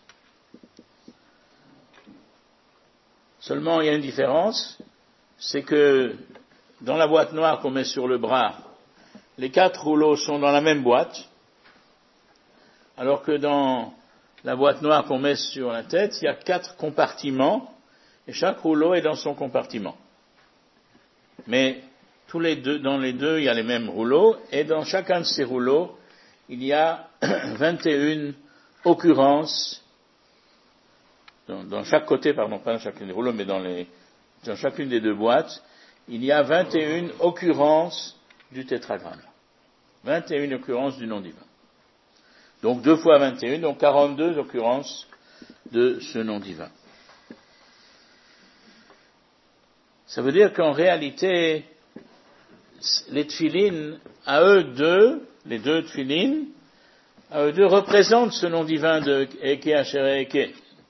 Seulement, il y a une différence, c'est que dans la boîte noire qu'on met sur le bras, les 4 rouleaux sont dans la même boîte, alors que dans la boîte noire qu'on met sur la tête, il y a 4 compartiments, et chaque rouleau est dans son compartiment. Mais dans les deux, il y a les mêmes rouleaux, et dans chacun de ces rouleaux, il y a 21 occurrences, dans chaque côté, pas dans chacun des rouleaux, mais dans chacune des 2 boîtes, il y a 21 occurrences du tétragramme. 21 occurrences du nom divin. Donc 2 fois 21, donc 42 occurrences de ce nom divin. Ça veut dire qu'en réalité, les tefilines, à eux deux, les 2 tefilines, à eux deux représentent ce nom divin de Eke, Asher Eke.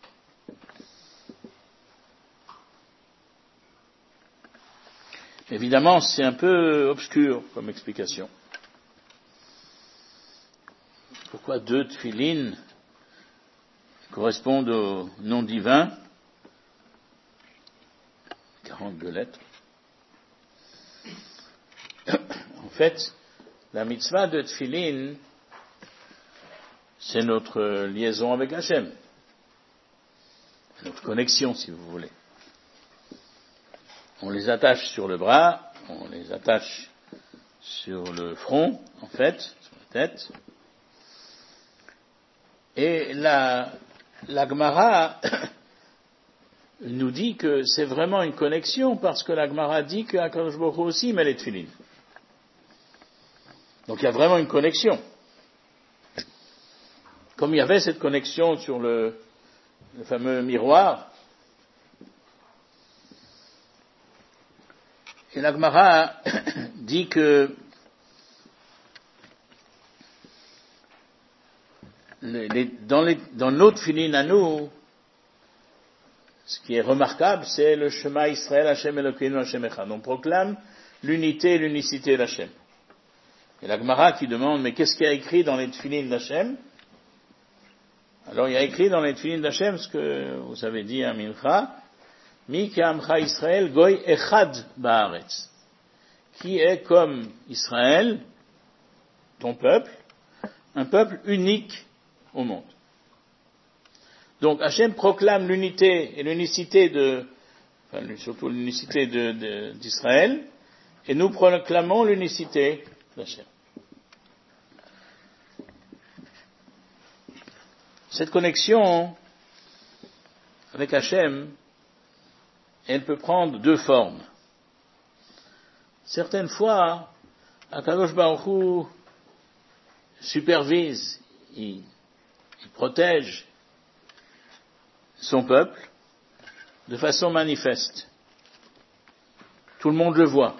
Évidemment, c'est un peu obscur comme explication. Pourquoi 2 tefilines correspondent au nom divin? 42 lettres. En fait, la mitzvah de tefilin, c'est notre liaison avec Hachem. Notre connexion, si vous voulez. On les attache sur le bras, on les attache sur le front, en fait, sur la tête. Et la Gemara nous dit que c'est vraiment une connexion, parce que la Gemara dit qu'Akadosh Baruch Hu aussi met les tefilines. Donc il y a vraiment une connexion. Comme il y avait cette connexion sur le fameux miroir, et la Gemara dit que dans notre filin à nous, ce qui est remarquable, c'est le Shema Israël Hashem Elokeinu Hashem Echad. On proclame l'unité et l'unicité d'Hashem. Et la Gemara qui demande, mais qu'est-ce qu'il y a écrit dans les tefilines d'Hashem? Alors il y a écrit dans les tefilines d'Hashem ce que vous avez dit à Mincha, Mi Ke'amcha Israël Goy Echad Ba'aretz, qui est comme Israël, ton peuple, un peuple unique au monde. Donc Hachem proclame l'unité et l'unicité surtout l'unicité d'Israël, et nous proclamons l'unicité d'Hachem. Cette connexion avec Hachem, elle peut prendre deux formes. Certaines fois, Akadosh Baruch Hu supervise, il protège son peuple de façon manifeste. Tout le monde le voit,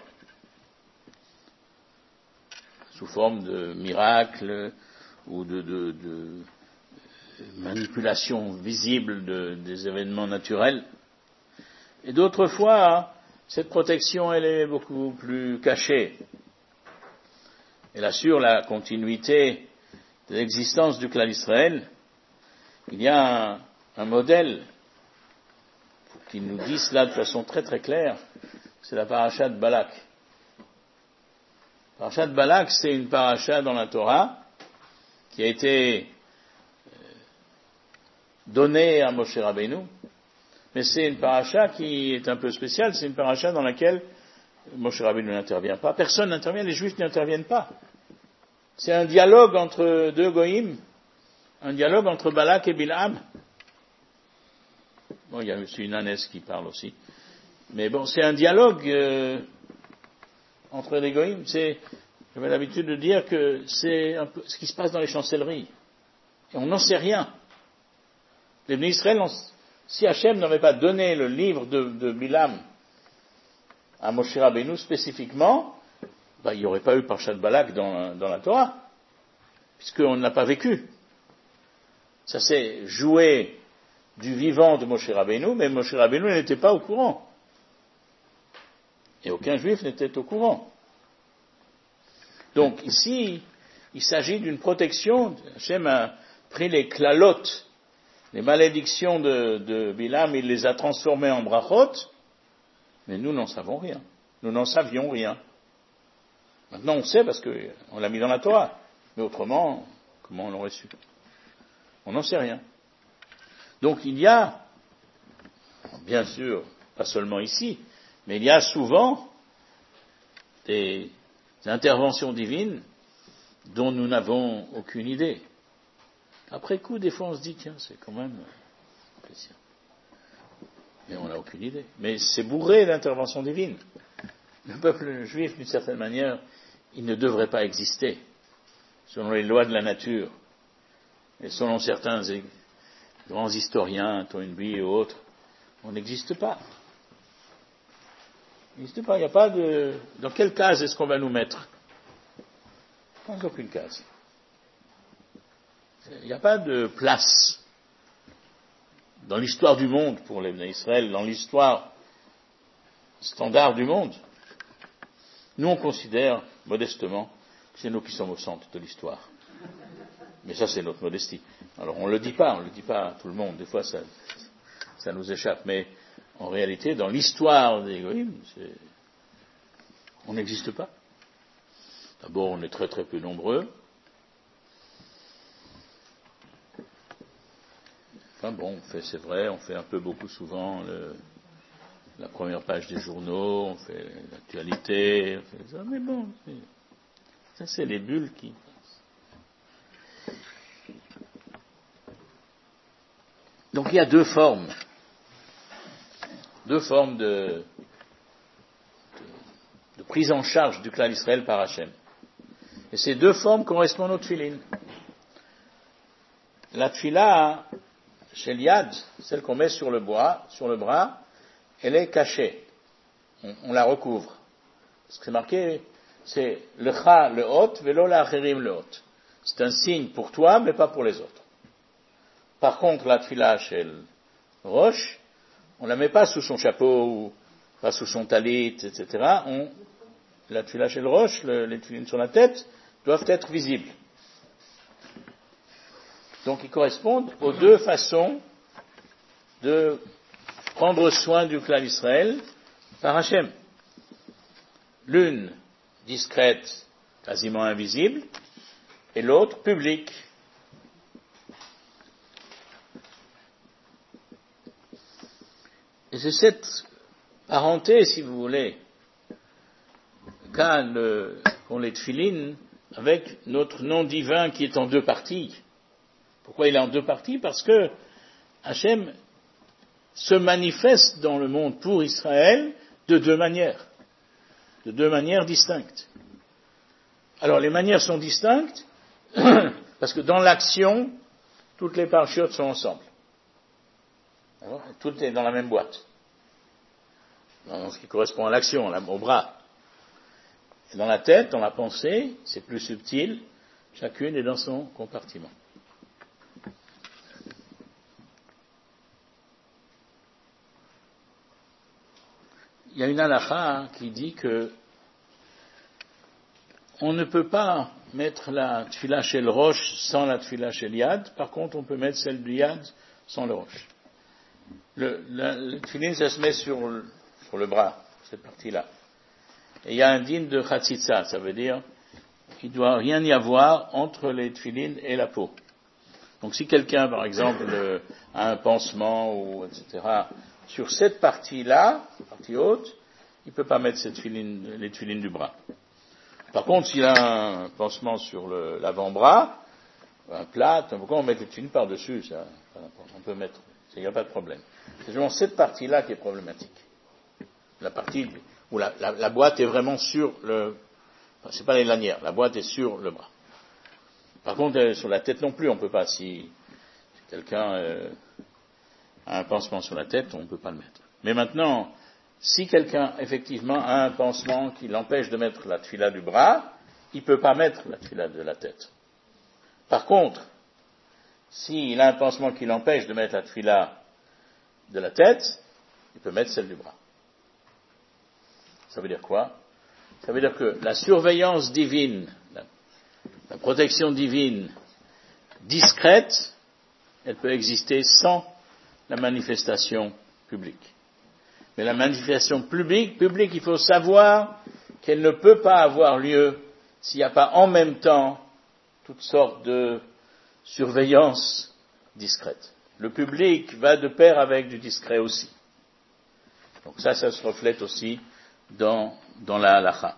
sous forme de miracles ou de manipulation visible des événements naturels. Et d'autres fois, cette protection, elle est beaucoup plus cachée. Elle assure la continuité de l'existence du clan d'Israël. Il y a un modèle qui nous dit cela de façon très très claire, c'est la paracha de Balak. La paracha de Balak, c'est une paracha dans la Torah qui a été donnée à Moshe Rabbeinu, mais c'est une paracha qui est un peu spéciale, c'est une paracha dans laquelle Moshe Rabbeinu n'intervient pas, personne n'intervient, les Juifs n'interviennent pas. C'est un dialogue entre deux goïms, un dialogue entre Balak et Bil'am. Bon, il y a M. Inanes qui parle aussi. Mais bon, c'est un dialogue entre les goïms. J'avais l'habitude de dire que c'est un peu ce qui se passe dans les chancelleries. Et on n'en sait rien. Les Bnei Israël, si Hachem n'avait pas donné le livre de Bilam à Moshe Rabbeinu spécifiquement, il n'y aurait pas eu Parashat Balak dans la Torah, puisqu'on ne l'a pas vécu. Ça s'est joué du vivant de Moshe Rabbeinu, mais Moshe Rabbeinu n'était pas au courant. Et aucun juif n'était au courant. Donc ici, il s'agit d'une protection. Hachem a pris les klalotes, les malédictions de Bilam, il les a transformées en brachot, mais nous n'en savons rien. Nous n'en savions rien. Maintenant on sait parce qu'on l'a mis dans la Torah. Mais autrement, comment on l'aurait su? On n'en sait rien. Donc il y a, bien sûr, pas seulement ici, mais il y a souvent des interventions divines dont nous n'avons aucune idée. Après coup, des fois on se dit, tiens, c'est quand même spécial. Mais on n'a aucune idée. Mais c'est bourré d'interventions divines. Le peuple juif, d'une certaine manière, il ne devrait pas exister, selon les lois de la nature. Et selon certains grands historiens, Toynbee et autres, on n'existe pas. Il n'existe pas, il n'y a pas de... Dans quelle case est-ce qu'on va nous mettre? Dans aucune case. Il n'y a pas de place dans l'histoire du monde pour les Bnei Israël, dans l'histoire standard du monde. Nous, on considère, modestement, que c'est nous qui sommes au centre de l'histoire. Mais ça, c'est notre modestie. Alors, on le dit pas à tout le monde. Des fois, ça nous échappe. Mais, en réalité, dans l'histoire des Goïm, on n'existe pas. D'abord, on est très très peu nombreux. Enfin bon, c'est vrai, on fait un peu beaucoup souvent la première page des journaux, on fait l'actualité, on fait ça, mais bon, ça c'est les bulles qui... Donc il y a deux formes de prise en charge du clan d'Israël par Hachem. Et ces deux formes correspondent aux tefilines. La tefila, chez l'Yad, celle qu'on met sur le bras, elle est cachée. On la recouvre. Parce que c'est marqué, c'est lecha le hot, velo la acherim le hot. C'est un signe pour toi, mais pas pour les autres. Par contre, la tfila chez le roche, on la met pas sous son chapeau, ou pas sous son talit, etc. La tfila chez le roche, les tfilines sur la tête, doivent être visibles. Donc, ils correspondent aux deux façons de prendre soin du clan d'Israël par Hachem. L'une discrète, quasiment invisible, et l'autre publique. Et c'est cette parenté, si vous voulez, qu'ont les tfilines avec notre nom divin qui est en deux parties. Pourquoi il est en deux parties? Parce que Hachem se manifeste dans le monde pour Israël de deux manières distinctes. Alors les manières sont distinctes parce que dans l'action, toutes les parachutes sont ensemble. Alors, tout est dans la même boîte. Dans ce qui correspond à l'action, au bras. Et dans la tête, dans la pensée, c'est plus subtil, chacune est dans son compartiment. Il y a une halakha qui dit que on ne peut pas mettre la tfila chez le roche sans la tfila chez le yad. Par contre, on peut mettre celle du yad sans le roche. Le tfilin, ça se met sur le bras, cette partie-là. Et il y a un din de chatzitza, ça veut dire qu'il ne doit rien y avoir entre les tfilines et la peau. Donc si quelqu'un, par exemple, a un pansement, ou etc., sur cette partie-là, partie haute, il ne peut pas mettre les tfilines du bras. Par contre, s'il a un pansement sur l'avant-bras, un plâtre, pourquoi on met les tfilines par-dessus, ça, on peut mettre, il n'y a pas de problème. C'est vraiment cette partie-là qui est problématique. La partie où la boîte est vraiment sur c'est pas les lanières, la boîte est sur le bras. Par contre, sur la tête non plus, on peut pas. Si quelqu'un a un pansement sur la tête, on ne peut pas le mettre. Mais maintenant, si quelqu'un effectivement a un pansement qui l'empêche de mettre la tfila du bras, il ne peut pas mettre la tfila de la tête. Par contre, s'il a un pansement qui l'empêche de mettre la tfila de la tête, il peut mettre celle du bras. Ça veut dire quoi? Ça veut dire que la surveillance divine, la protection divine discrète, elle peut exister sans la manifestation publique. Mais la manifestation publique, il faut savoir qu'elle ne peut pas avoir lieu s'il n'y a pas en même temps toutes sortes de surveillance discrète. Le public va de pair avec du discret aussi. Donc ça se reflète aussi dans la halakha.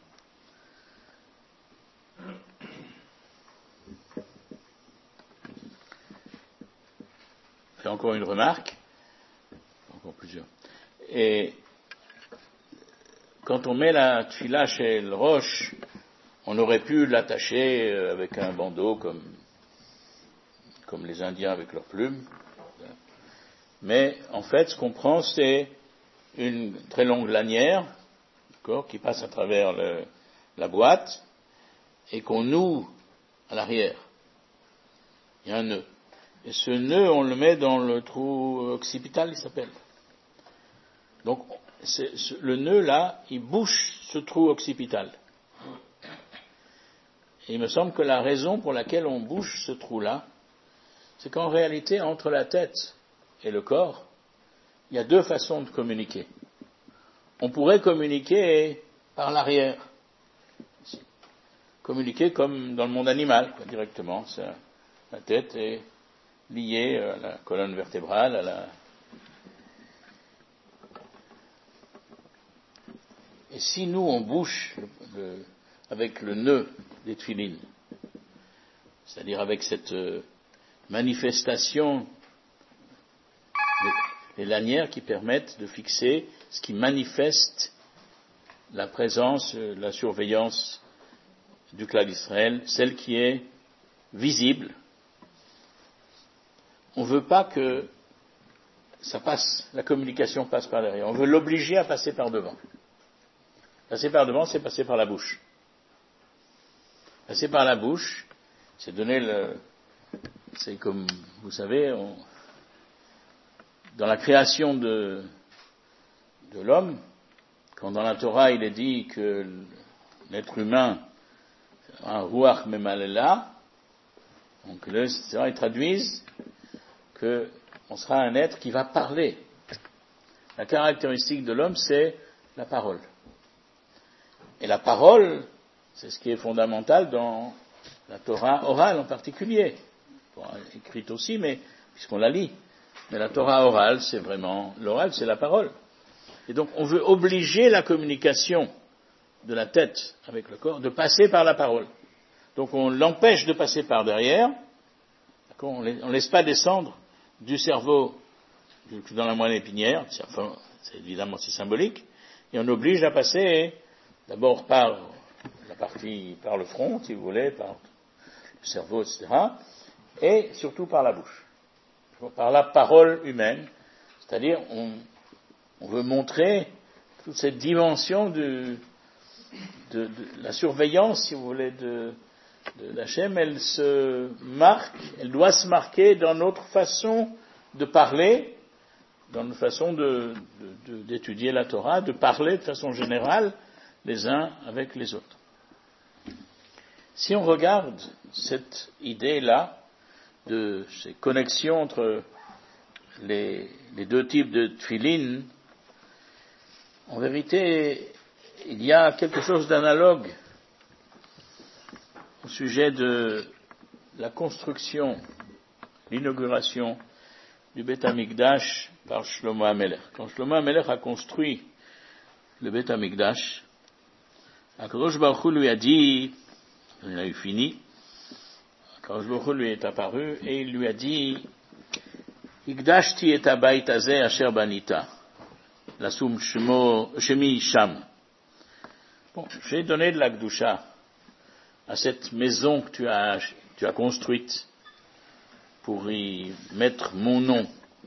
Je fais encore une remarque, encore plusieurs. Et quand on met la tfila chez le roche, on aurait pu l'attacher avec un bandeau comme les Indiens avec leurs plumes. Mais en fait, ce qu'on prend, c'est une très longue lanière, d'accord, qui passe à travers la boîte et qu'on noue à l'arrière. Il y a un nœud. Et ce nœud, on le met dans le trou occipital, il s'appelle. Donc, le nœud là, il bouche ce trou occipital. Et il me semble que la raison pour laquelle on bouche ce trou-là, c'est qu'en réalité, entre la tête et le corps, il y a deux façons de communiquer. On pourrait communiquer par l'arrière. Communiquer comme dans le monde animal, directement. La tête est liée à la colonne vertébrale, Et si nous, on bouche avec le nœud des tfilines, c'est-à-dire avec cette manifestation des lanières qui permettent de fixer ce qui manifeste la présence, la surveillance du clan d'Israël, celle qui est visible. On ne veut pas que la communication passe par derrière. On veut l'obliger à passer par devant. Passer par devant, c'est passer par la bouche. Passer par la bouche, c'est donner c'est comme, vous savez, dans la création de l'homme, quand dans la Torah il est dit que l'être humain, un ruach memalela, donc ils traduisent qu'on sera un être qui va parler. La caractéristique de l'homme, c'est la parole. Et la parole, c'est ce qui est fondamental dans la Torah orale en particulier. Écrite aussi, mais puisqu'on la lit. Mais la Torah orale, c'est vraiment, l'oral, c'est la parole. Et donc, on veut obliger la communication de la tête avec le corps de passer par la parole. Donc, on l'empêche de passer par derrière. On ne laisse pas descendre du cerveau dans la moelle épinière. C'est évidemment, c'est symbolique. Et on oblige à passer d'abord par par le front, si vous voulez, par le cerveau, etc. Et surtout par la bouche. Par la parole humaine. C'est-à-dire, on veut montrer toute cette dimension de la surveillance, si vous voulez, de l'Hachem. Elle doit se marquer dans notre façon de parler, dans notre façon d'étudier la Torah, de parler de façon générale les uns avec les autres. Si on regarde cette idée-là de ces connexions entre les deux types de tfilin, en vérité, il y a quelque chose d'analogue au sujet de la construction, l'inauguration du Beth Amikdash par Shlomo HaMelech. Quand Shlomo HaMelech a construit le Beth Amikdash, Akadosh Baruch Hu lui a dit, il a eu fini, Akadosh Baruch Hu lui est apparu et il lui a dit, Ikdashti et habayit hazeh asher banita, lasum shemi sham. Bon, j'ai donné de la Kedusha à cette maison que tu as construite pour y mettre mon nom.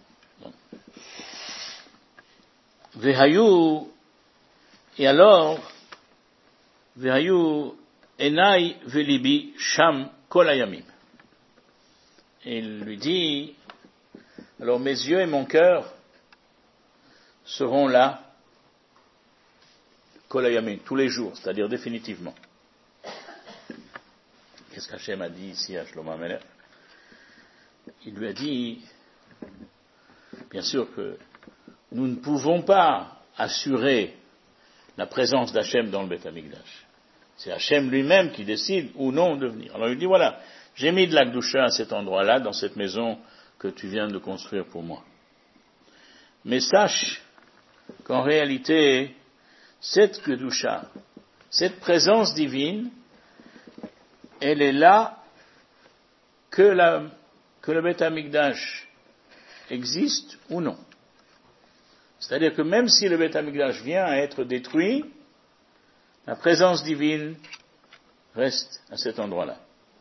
Vehayu, et alors, Vehayu enai velibi sham kol hayamim. Et il lui dit, alors mes yeux et mon cœur seront là kol hayamim, tous les jours, c'est-à-dire définitivement. Qu'est-ce qu'Hachem a dit ici à Shlomo HaMelech? Il lui a dit, bien sûr que nous ne pouvons pas assurer la présence d'Hachem dans le Beth Amikdash. C'est Hachem lui-même qui décide ou non de venir. Alors il dit, voilà, j'ai mis de la Kedusha à cet endroit-là, dans cette maison que tu viens de construire pour moi. Mais sache qu'en réalité, cette Kedusha, cette présence divine, elle est là que le Beth Amikdash existe ou non. C'est-à-dire que même si le Beth Amikdash vient à être détruit, la présence divine reste à cet endroit-là.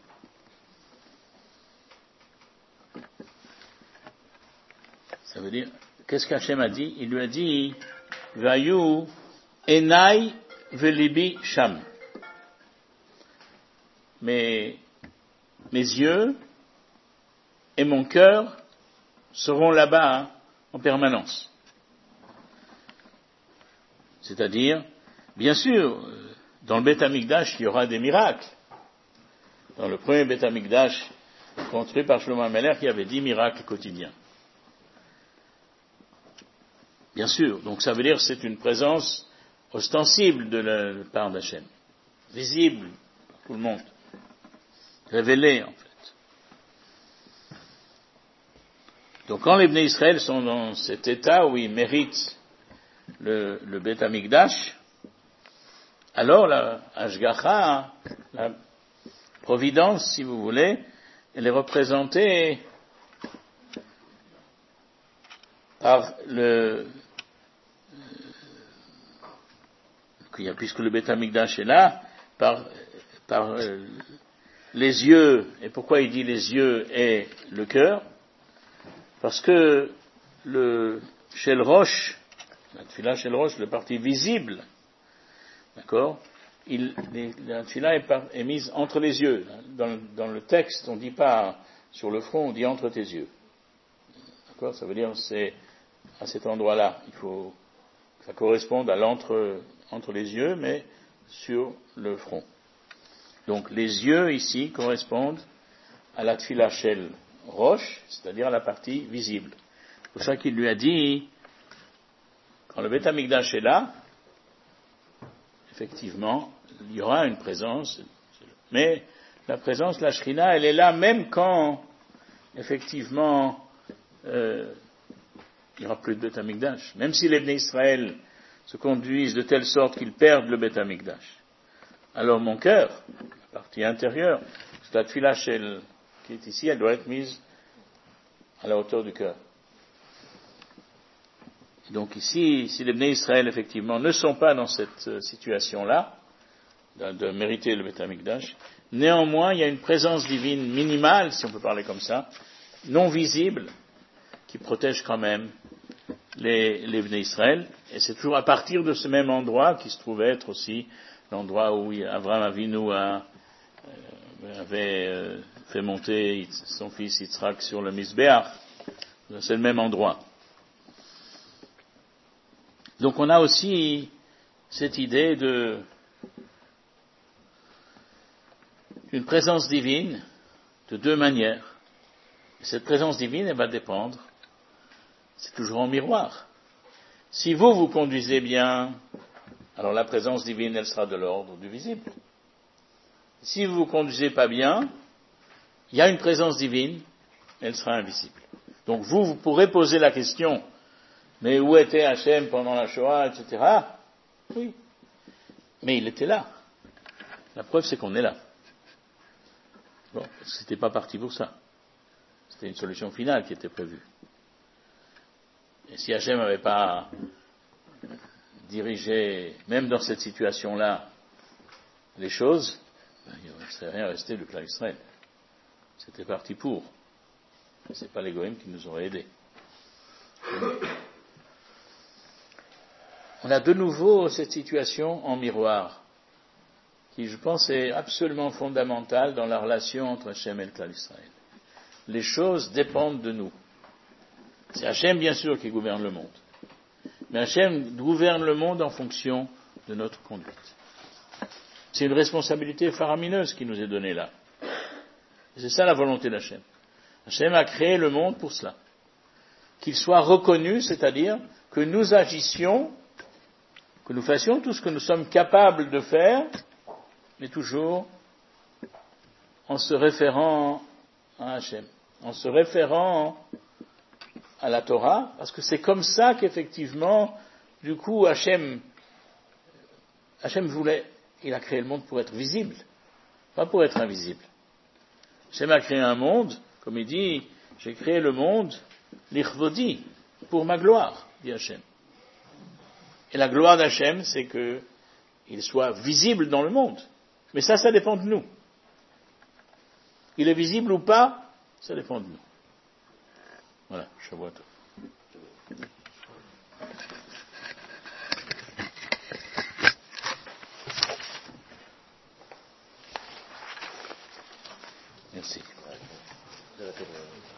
Ça veut dire, qu'est-ce qu'Hachem a dit? Il lui a dit, Vayu enai velibi sham. Mes yeux et mon cœur seront là-bas en permanence. C'est-à-dire, bien sûr, dans le Beth Amikdash, il y aura des miracles. Dans le premier Beth Amikdash construit par Shlomo HaMelech, il y avait 10 miracles quotidiens. Bien sûr, donc ça veut dire que c'est une présence ostensible de la part d'Hachem, visible par tout le monde, révélée en fait. Donc quand les Bnei Israël sont dans cet état où ils méritent le Beth Amikdash, alors la Hashgacha, la providence, si vous voulez, elle est représentée par puisque le Beth Amikdash est là, par les yeux. Et pourquoi il dit les yeux et le cœur? Parce que le Shel Rosh, la Tefila Shel Rosh, le parti visible, d'accord, la tefila est mise entre les yeux. Dans le texte, on ne dit pas sur le front, on dit entre tes yeux. D'accord? Ça veut dire c'est à cet endroit-là. Il faut que ça corresponde à entre les yeux, mais sur le front. Donc les yeux ici correspondent à la tefila shel roche, c'est-à-dire à la partie visible. C'est pour ça qu'il lui a dit, quand le Beth Amikdash est là, effectivement, il y aura une présence, mais la présence, la Shrina, elle est là même quand, effectivement, il n'y aura plus de Beth Amikdash. Même si les Bnei Israël se conduisent de telle sorte qu'ils perdent le Beth Amikdash. Alors mon cœur, la partie intérieure, la tefila shel qui est ici, elle doit être mise à la hauteur du cœur. Donc ici, si les Bnei Israël effectivement ne sont pas dans cette situation-là, de mériter le Beth Amikdash, néanmoins il y a une présence divine minimale, si on peut parler comme ça, non visible, qui protège quand même les Bnei Israël, et c'est toujours à partir de ce même endroit qui se trouve être aussi l'endroit où Avraham Avinu avait fait monter son fils Yitzhak sur le Mizbeach. C'est le même endroit. Donc on a aussi cette idée d'une présence divine de deux manières. Et cette présence divine, elle va dépendre, c'est toujours en miroir. Si vous conduisez bien, alors la présence divine, elle sera de l'ordre du visible. Si vous conduisez pas bien, il y a une présence divine, elle sera invisible. Donc vous pourrez poser la question, mais où était Hachem pendant la Shoah, etc. Oui, mais il était là. La preuve, c'est qu'on est là. Bon, c'était pas parti pour ça. C'était une solution finale qui était prévue. Et si Hachem n'avait pas dirigé, même dans cette situation-là, les choses, il ne serait rien resté du clan Israël. C'était parti pour. Ce n'est pas les Goïms qui nous auraient aidés. On a de nouveau cette situation en miroir, qui, je pense, est absolument fondamentale dans la relation entre Hachem et le clan Israël. Les choses dépendent de nous. C'est Hachem, bien sûr, qui gouverne le monde. Mais Hachem gouverne le monde en fonction de notre conduite. C'est une responsabilité faramineuse qui nous est donnée là. Et c'est ça la volonté d'Hachem. Hachem a créé le monde pour cela. Qu'il soit reconnu, c'est-à-dire que nous agissions, que nous fassions tout ce que nous sommes capables de faire, mais toujours en se référant à Hachem, en se référant à la Torah, parce que c'est comme ça qu'effectivement, du coup, Hachem voulait, il a créé le monde pour être visible, pas pour être invisible. Hachem a créé un monde, comme il dit, j'ai créé le monde, l'Ichvodi, pour ma gloire, dit Hachem. Et la gloire d'Hachem, c'est qu'il soit visible dans le monde. Mais ça dépend de nous. Il est visible ou pas, ça dépend de nous. Voilà, Shavuot Tov. Merci.